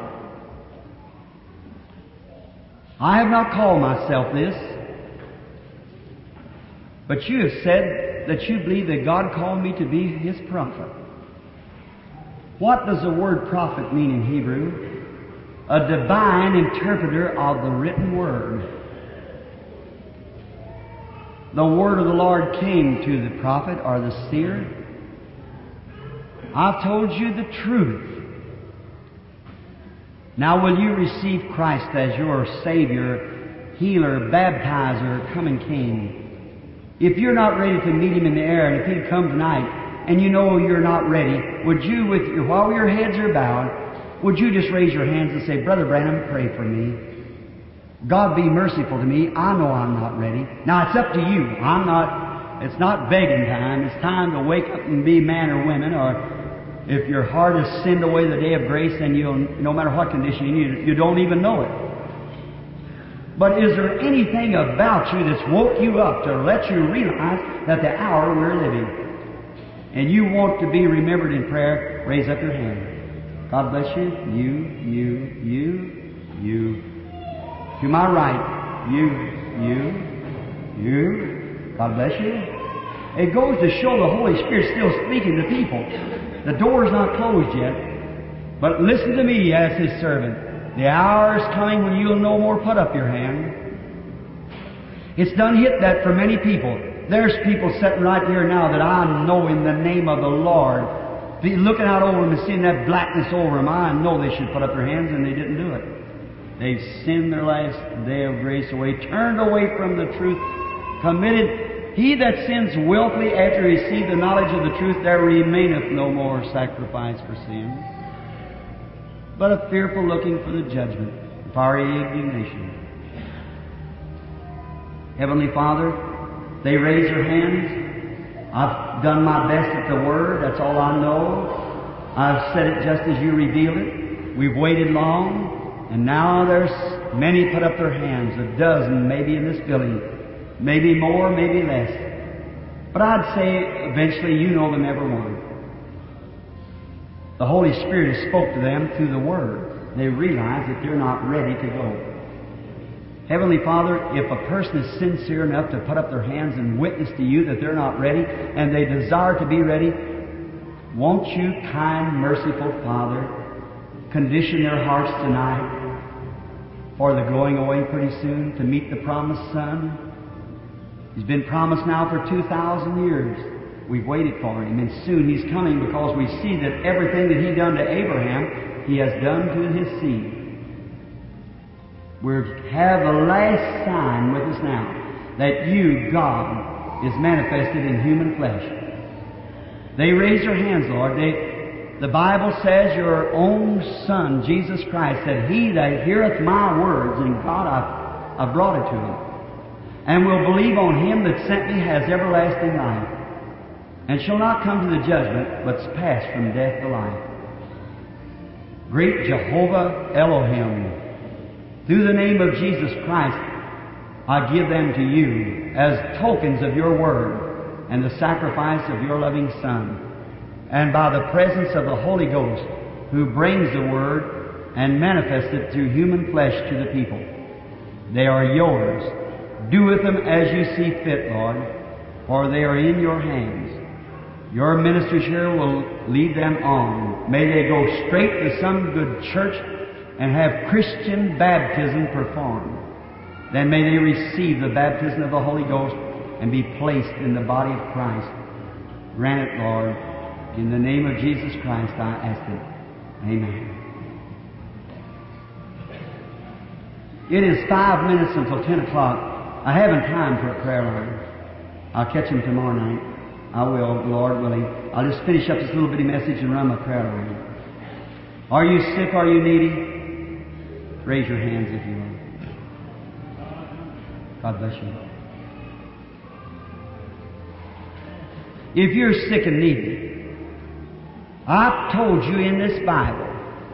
I have not called myself this, but you have said that you believe that God called me to be His prophet. What does the word prophet mean in Hebrew? A divine interpreter of the written word. The word of the Lord came to the prophet or the seer. I've told you the truth. Now will you receive Christ as your Savior, healer, baptizer, coming King? If you're not ready to meet Him in the air, and if He'd come tonight, and you know you're not ready, would you, while your heads are bowed, would you just raise your hands and say, Brother Branham, pray for me. God be merciful to me. I know I'm not ready. Now it's up to you. It's not begging time. It's time to wake up and be man or woman, or if your heart has sinned away the day of grace, then no matter what condition you're in, you don't even know it. But is there anything about you that's woke you up to let you realize that the hour we're living, and you want to be remembered in prayer, raise up your hand. God bless you. You. To my right, you. God bless you. It goes to show the Holy Spirit's still speaking to people. The door's not closed yet. But listen to me as His servant. The hour is coming when you'll no more put up your hand. It's done hit that for many people. There's people sitting right here now that I know in the name of the Lord, looking out over them and seeing that blackness over them, I know they should put up their hands, and they didn't do it. They've sinned their last day of grace away, turned away from the truth, committed. He that sins willfully after he received the knowledge of the truth, there remaineth no more sacrifice for sin, but a fearful looking for the judgment, fiery indignation. Heavenly Father, they raise their hands. I've done my best at the Word. That's all I know. I've said it just as you revealed it. We've waited long, and now there's many put up their hands, a dozen maybe in this building, maybe more, maybe less. But I'd say eventually you know them every one. The Holy Spirit has spoke to them through the Word. They realize that they're not ready to go. Heavenly Father, if a person is sincere enough to put up their hands and witness to you that they're not ready, and they desire to be ready, won't you, kind, merciful Father, condition their hearts tonight for the going away pretty soon to meet the promised Son? He's been promised now for 2,000 years. We've waited for Him, and soon He's coming because we see that everything that He done to Abraham, He has done to his seed. We have the last sign with us now that you, God, is manifested in human flesh. They raise their hands, Lord. The Bible says your own Son, Jesus Christ, said, He that heareth my words, and God, I've brought it to him, and will believe on Him that sent me has everlasting life, and shall not come to the judgment, but is passed from death to life. Great Jehovah Elohim, through the name of Jesus Christ, I give them to you as tokens of your word and the sacrifice of your loving Son, and by the presence of the Holy Ghost, who brings the word and manifests it through human flesh to the people. They are yours. Do with them as you see fit, Lord, for they are in your hands. Your ministers here will lead them on. May they go straight to some good church and have Christian baptism performed. Then may they receive the baptism of the Holy Ghost and be placed in the body of Christ. Grant it, Lord. In the name of Jesus Christ I ask it. Amen. It is 5 minutes until 10 o'clock. I haven't time for a prayer line. I'll catch Him tomorrow night. I will, Lord willing. I'll just finish up this little bitty message and run my prayer line. Are you sick? Are you needy? Raise your hands if you will. God bless you. If you're sick and needy, I've told you in this Bible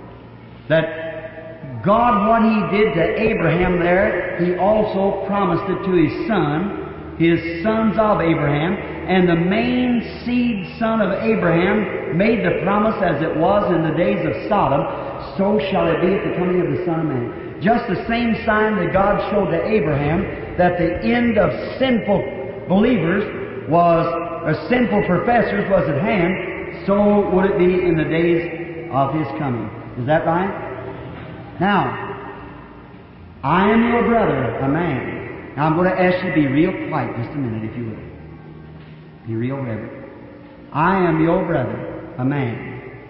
that God, what He did to Abraham there, He also promised it to His Son his sons of Abraham, and the main seed son of Abraham made the promise as it was in the days of Sodom, so shall it be at the coming of the Son of Man. Just the same sign that God showed to Abraham that the end of sinful believers was, or sinful professors was at hand, so would it be in the days of His coming. Is that right? Now, I am your brother, a man. Now I'm going to ask you to be real quiet just a minute, if you will. Be real reverent. I am your brother, a man.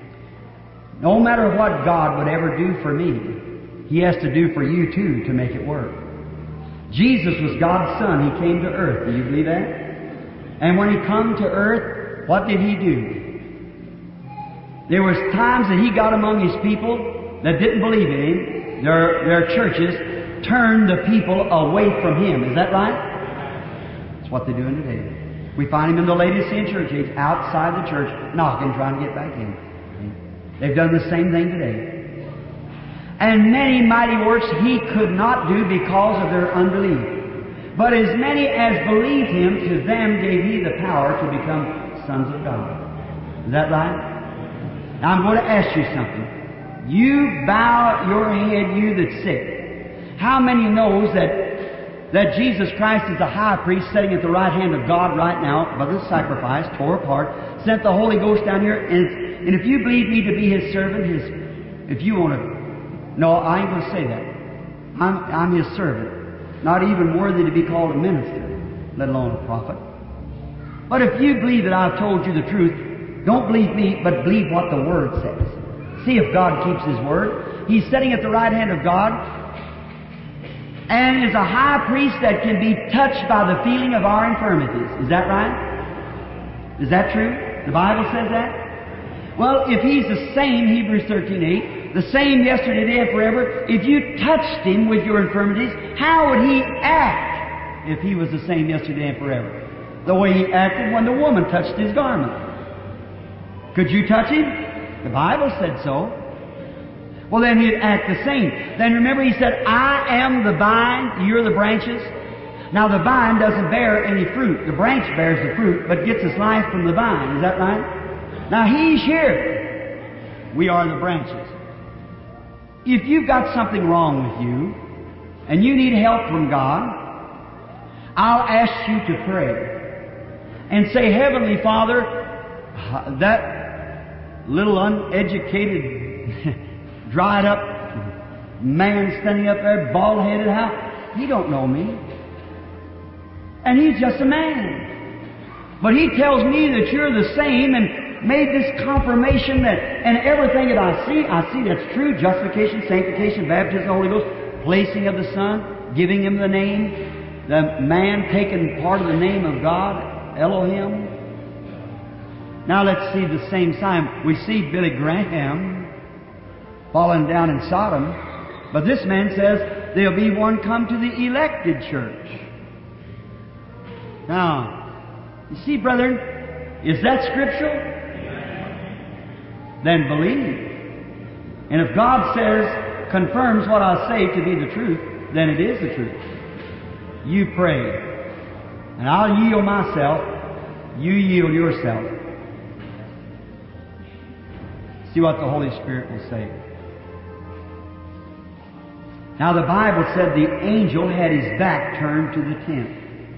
No matter what God would ever do for me, He has to do for you too to make it work. Jesus was God's Son. He came to earth. Do you believe that? And when He come to earth, what did He do? There was times that He got among His people that didn't believe in Him. Their churches turned the people away from Him. Is that right? That's what they're doing today. We find Him in the Laodicean church age, outside the church, knocking, trying to get back in. They've done the same thing today. And many mighty works He could not do because of their unbelief. But as many as believed Him, to them gave He the power to become sons of God. Is that right? Now I'm going to ask you something. You bow your head, you that's sick. How many knows that Jesus Christ is the high priest sitting at the right hand of God right now, by the sacrifice, tore apart, sent the Holy Ghost down here, and if you believe me to be His servant, if you want to, no, I ain't going to say that. I'm His servant, not even worthy to be called a minister, let alone a prophet. But if you believe that I've told you the truth, don't believe me, but believe what the Word says. See if God keeps His Word. He's sitting at the right hand of God, and is a high priest that can be touched by the feeling of our infirmities. Is that right? Is that true? The Bible says that? Well, if He's the same, Hebrews 13:8, the same yesterday, today, and forever, if you touched Him with your infirmities, how would He act if He was the same yesterday and forever? The way He acted when the woman touched His garment. Could you touch Him? The Bible said so. Well, then He'd act the same. Then remember He said, I am the vine, you're the branches. Now the vine doesn't bear any fruit. The branch bears the fruit, but gets its life from the vine. Is that right? Now He's here. We are the branches. If you've got something wrong with you, and you need help from God, I'll ask you to pray. And say, Heavenly Father, that little uneducated, dried up man standing up there, bald-headed, he don't know me. And he's just a man. But he tells me that you're the same and made this confirmation that, and everything that I see that's true. Justification, sanctification, baptism of the Holy Ghost, placing of the Son, giving Him the name, the man taking part of the name of God, Elohim. Now let's see the same sign. We see Billy Graham fallen down in Sodom, but this man says there'll be one come to the elected church. Now, you see, brethren, is that scriptural? Then believe. And if God says, confirms what I say to be the truth, then it is the truth. You pray, and I'll yield myself, you yield yourself. See what the Holy Spirit will say. Now the Bible said the angel had his back turned to the tent.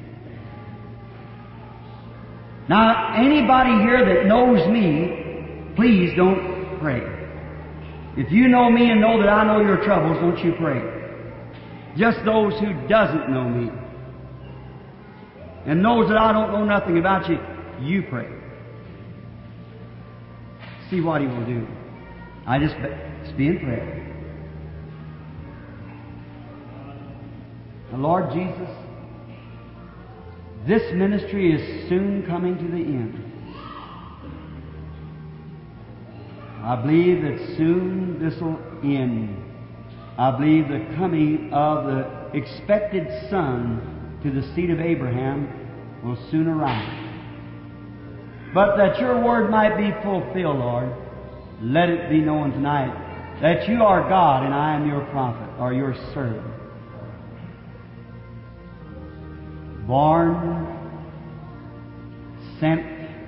Now anybody here that knows me, please don't pray. If you know me and know that I know your troubles, don't you pray. Just those who doesn't know me and knows that I don't know nothing about you, you pray. See what He will do. I just be in prayer. Now, Lord Jesus, this ministry is soon coming to the end. I believe that soon this will end. I believe the coming of the expected Son to the seed of Abraham will soon arrive. But that Your Word might be fulfilled, Lord, let it be known tonight that You are God and I am Your prophet or Your servant. born, sent,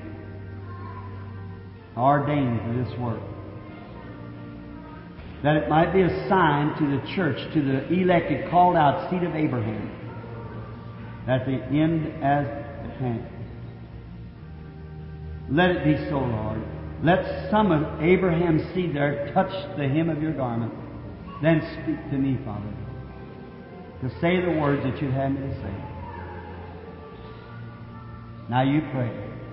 ordained to this work, that it might be a sign to the church, to the elected, called out seed of Abraham, that the end as at hand. Let it be so, Lord. Let some of Abraham's seed there touch the hem of your garment. Then speak to me, Father, to say the words that you had me to say. Now you pray.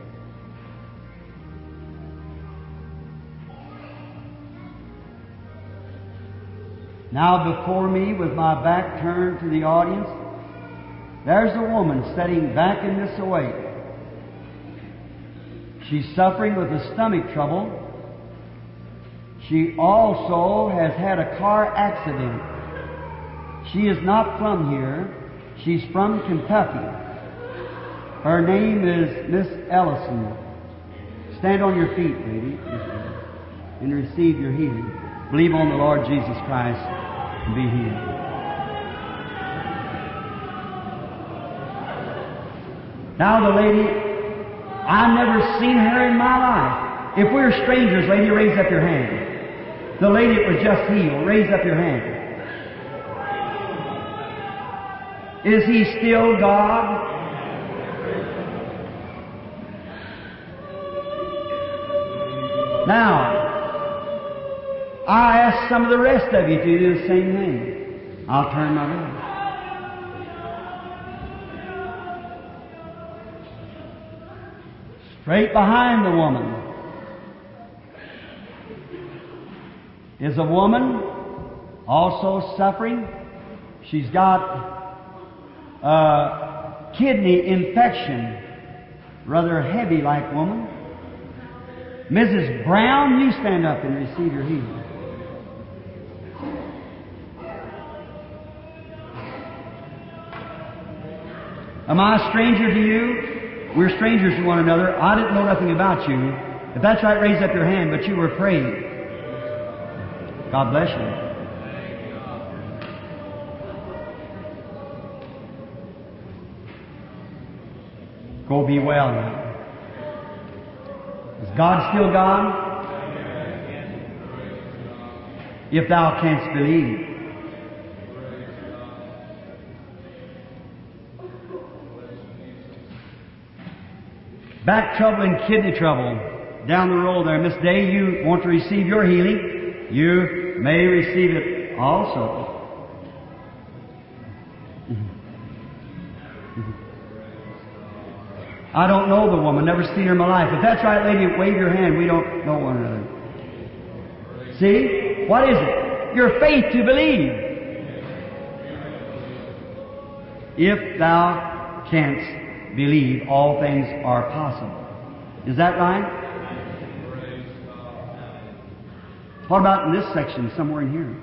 Now before me, with my back turned to the audience, there's a woman sitting back in this away. She's suffering with a stomach trouble. She also has had a car accident. She is not from here. She's from Kentucky. Her name is Miss Ellison. Stand on your feet, lady, and receive your healing. Believe on the Lord Jesus Christ and be healed. Now the lady, I've never seen her in my life. If we're strangers, lady, raise up your hand. The lady that was just healed, raise up your hand. Is He still God? Now, I ask some of the rest of you to do the same thing. I'll turn my back. Straight behind the woman is a woman also suffering. She's got a kidney infection, rather heavy like woman. Mrs. Brown, you stand up and receive your healing. Am I a stranger to you? We're strangers to one another. I didn't know nothing about you. If that's right, raise up your hand, but you were praying. God bless you. Go be well now. Is God still God? If thou canst believe. Back trouble and kidney trouble. Down the road there, Miss Day, you want to receive your healing. You may receive it also. I don't know the woman, never seen her in my life. If that's right, lady, wave your hand. We don't know one another. See? What is it? Your faith to believe. If thou canst believe, all things are possible. Is that right? What about in this section, somewhere in here?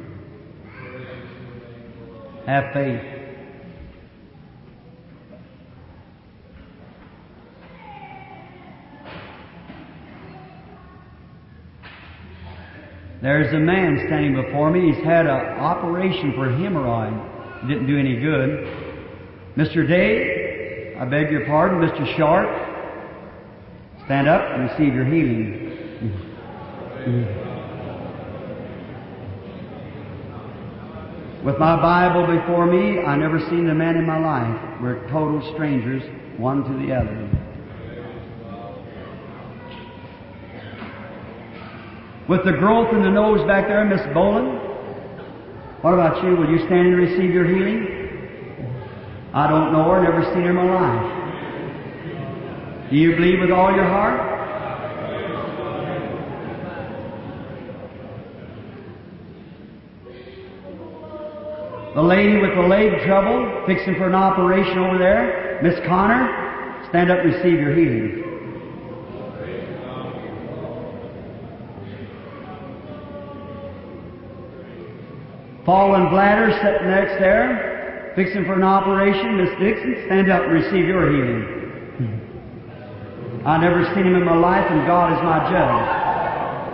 Have faith. There's a man standing before me. He's had an operation for hemorrhoid. It didn't do any good. Mr. Day, I beg your pardon, Mr. Sharp, stand up and receive your healing. With my Bible before me, I never seen a man in my life. We're total strangers, one to the other. With the growth in the nose back there, Miss Boland, what about you? Will you stand and receive your healing? I don't know her, never seen her in my life. Do you believe with all your heart? The lady with the leg trouble, fixing for an operation over there, Miss Connor, stand up and receive your healing. Fallen bladder sitting next there, fixing for an operation, Miss Dixon, stand up and receive your healing. I've never seen him in my life, and God is my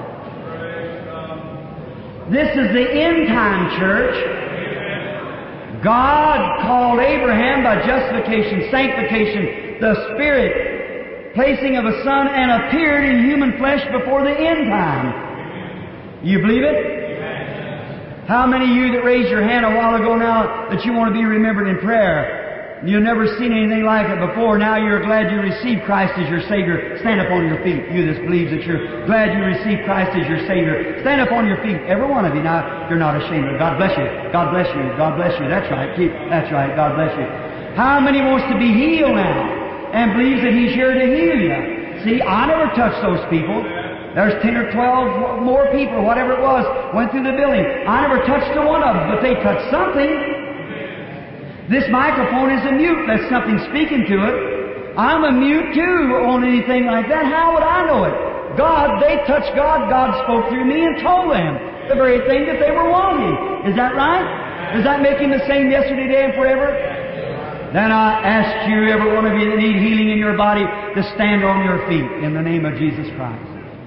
judge. This is the end time church. God called Abraham by justification, sanctification, the Spirit, placing of a Son, and appeared in human flesh before the end time. You believe it? How many of you that raised your hand a while ago now that you want to be remembered in prayer? You've never seen anything like it before. Now you're glad you received Christ as your Savior. Stand up on your feet. You that believes that you're glad you received Christ as your Savior. Stand up on your feet. Every one of you. Now, you're not ashamed of it. God bless you. God bless you. God bless you. That's right. That's right. God bless you. How many wants to be healed now and believes that He's here to heal you? See, I never touched those people. There's 10 or 12 more people, whatever it was, went through the building. I never touched a one of them, but they touched something. This microphone is a mute. That's something speaking to it. I'm a mute too on anything like that. How would I know it? God, they touched God. God spoke through me and told them the very thing that they were wanting. Is that right? Does that make Him the same yesterday, today, and forever? Then I ask you, every one of you that need healing in your body, to stand on your feet in the name of Jesus Christ.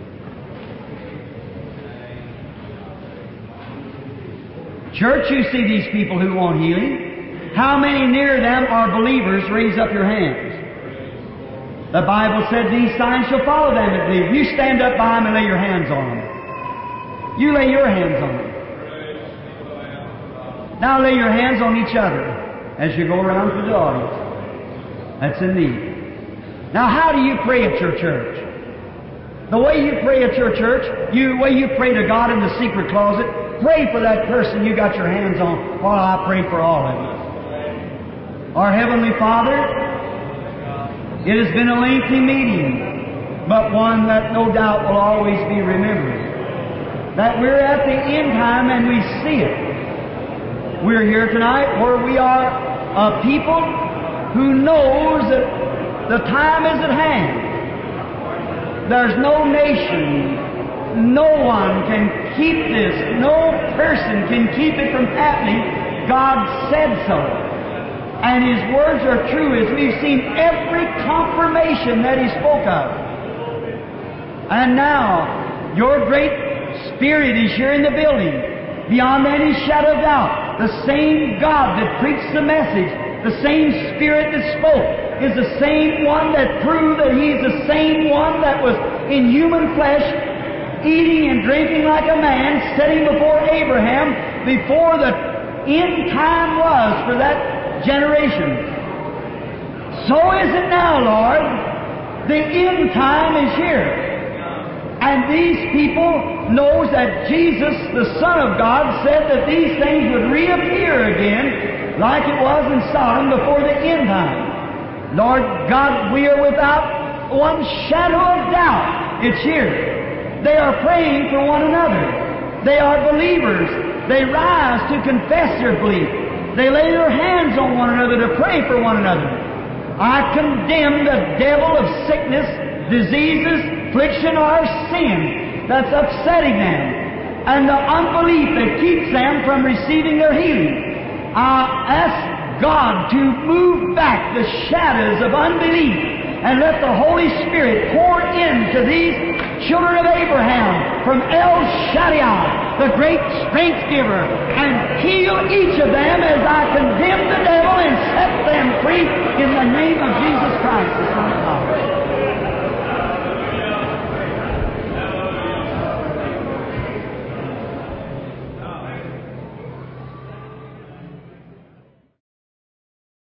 Church, you see these people who want healing. How many near them are believers? Raise up your hands. The Bible said these signs shall follow them that believe. You stand up by them and lay your hands on them. You lay your hands on them. Now lay your hands on each other as you go around to the audience. That's in need. Now how do you pray at your church? The way you pray at your church, the way you pray to God in the secret closet, pray for that person you got your hands on while I pray for all of you. Our Heavenly Father, it has been a lengthy meeting, but one that no doubt will always be remembered. That we're at the end time and we see it. We're here tonight where we are a people who knows that the time is at hand. There's no nation, no one can keep this, no person can keep it from happening. God said so. And His words are true as we've seen every confirmation that He spoke of. And now, your great Spirit is here in the building, beyond any shadow of doubt. The same God that preached the message, the same Spirit that spoke, is the same one that proved that He's the same one that was in human flesh, eating and drinking like a man, sitting before Abraham, before the end time was for that generation. So is it now, Lord. The end time is here. And these people knows that Jesus, the Son of God, said that these things would reappear again like it was in Sodom before the end time. Lord God, we are without one shadow of doubt. It's here. They are praying for one another. They are believers. They rise to confess their belief. They lay their hands on one another to pray for one another. I condemn the devil of sickness, diseases, affliction, or sin that's upsetting them, and the unbelief that keeps them from receiving their healing. I ask God to move back the shadows of unbelief and let the Holy Spirit pour into these children of Abraham from El Shaddai, the great strength giver, and heal each of them as I condemn the devil and set them free in the name of Jesus Christ.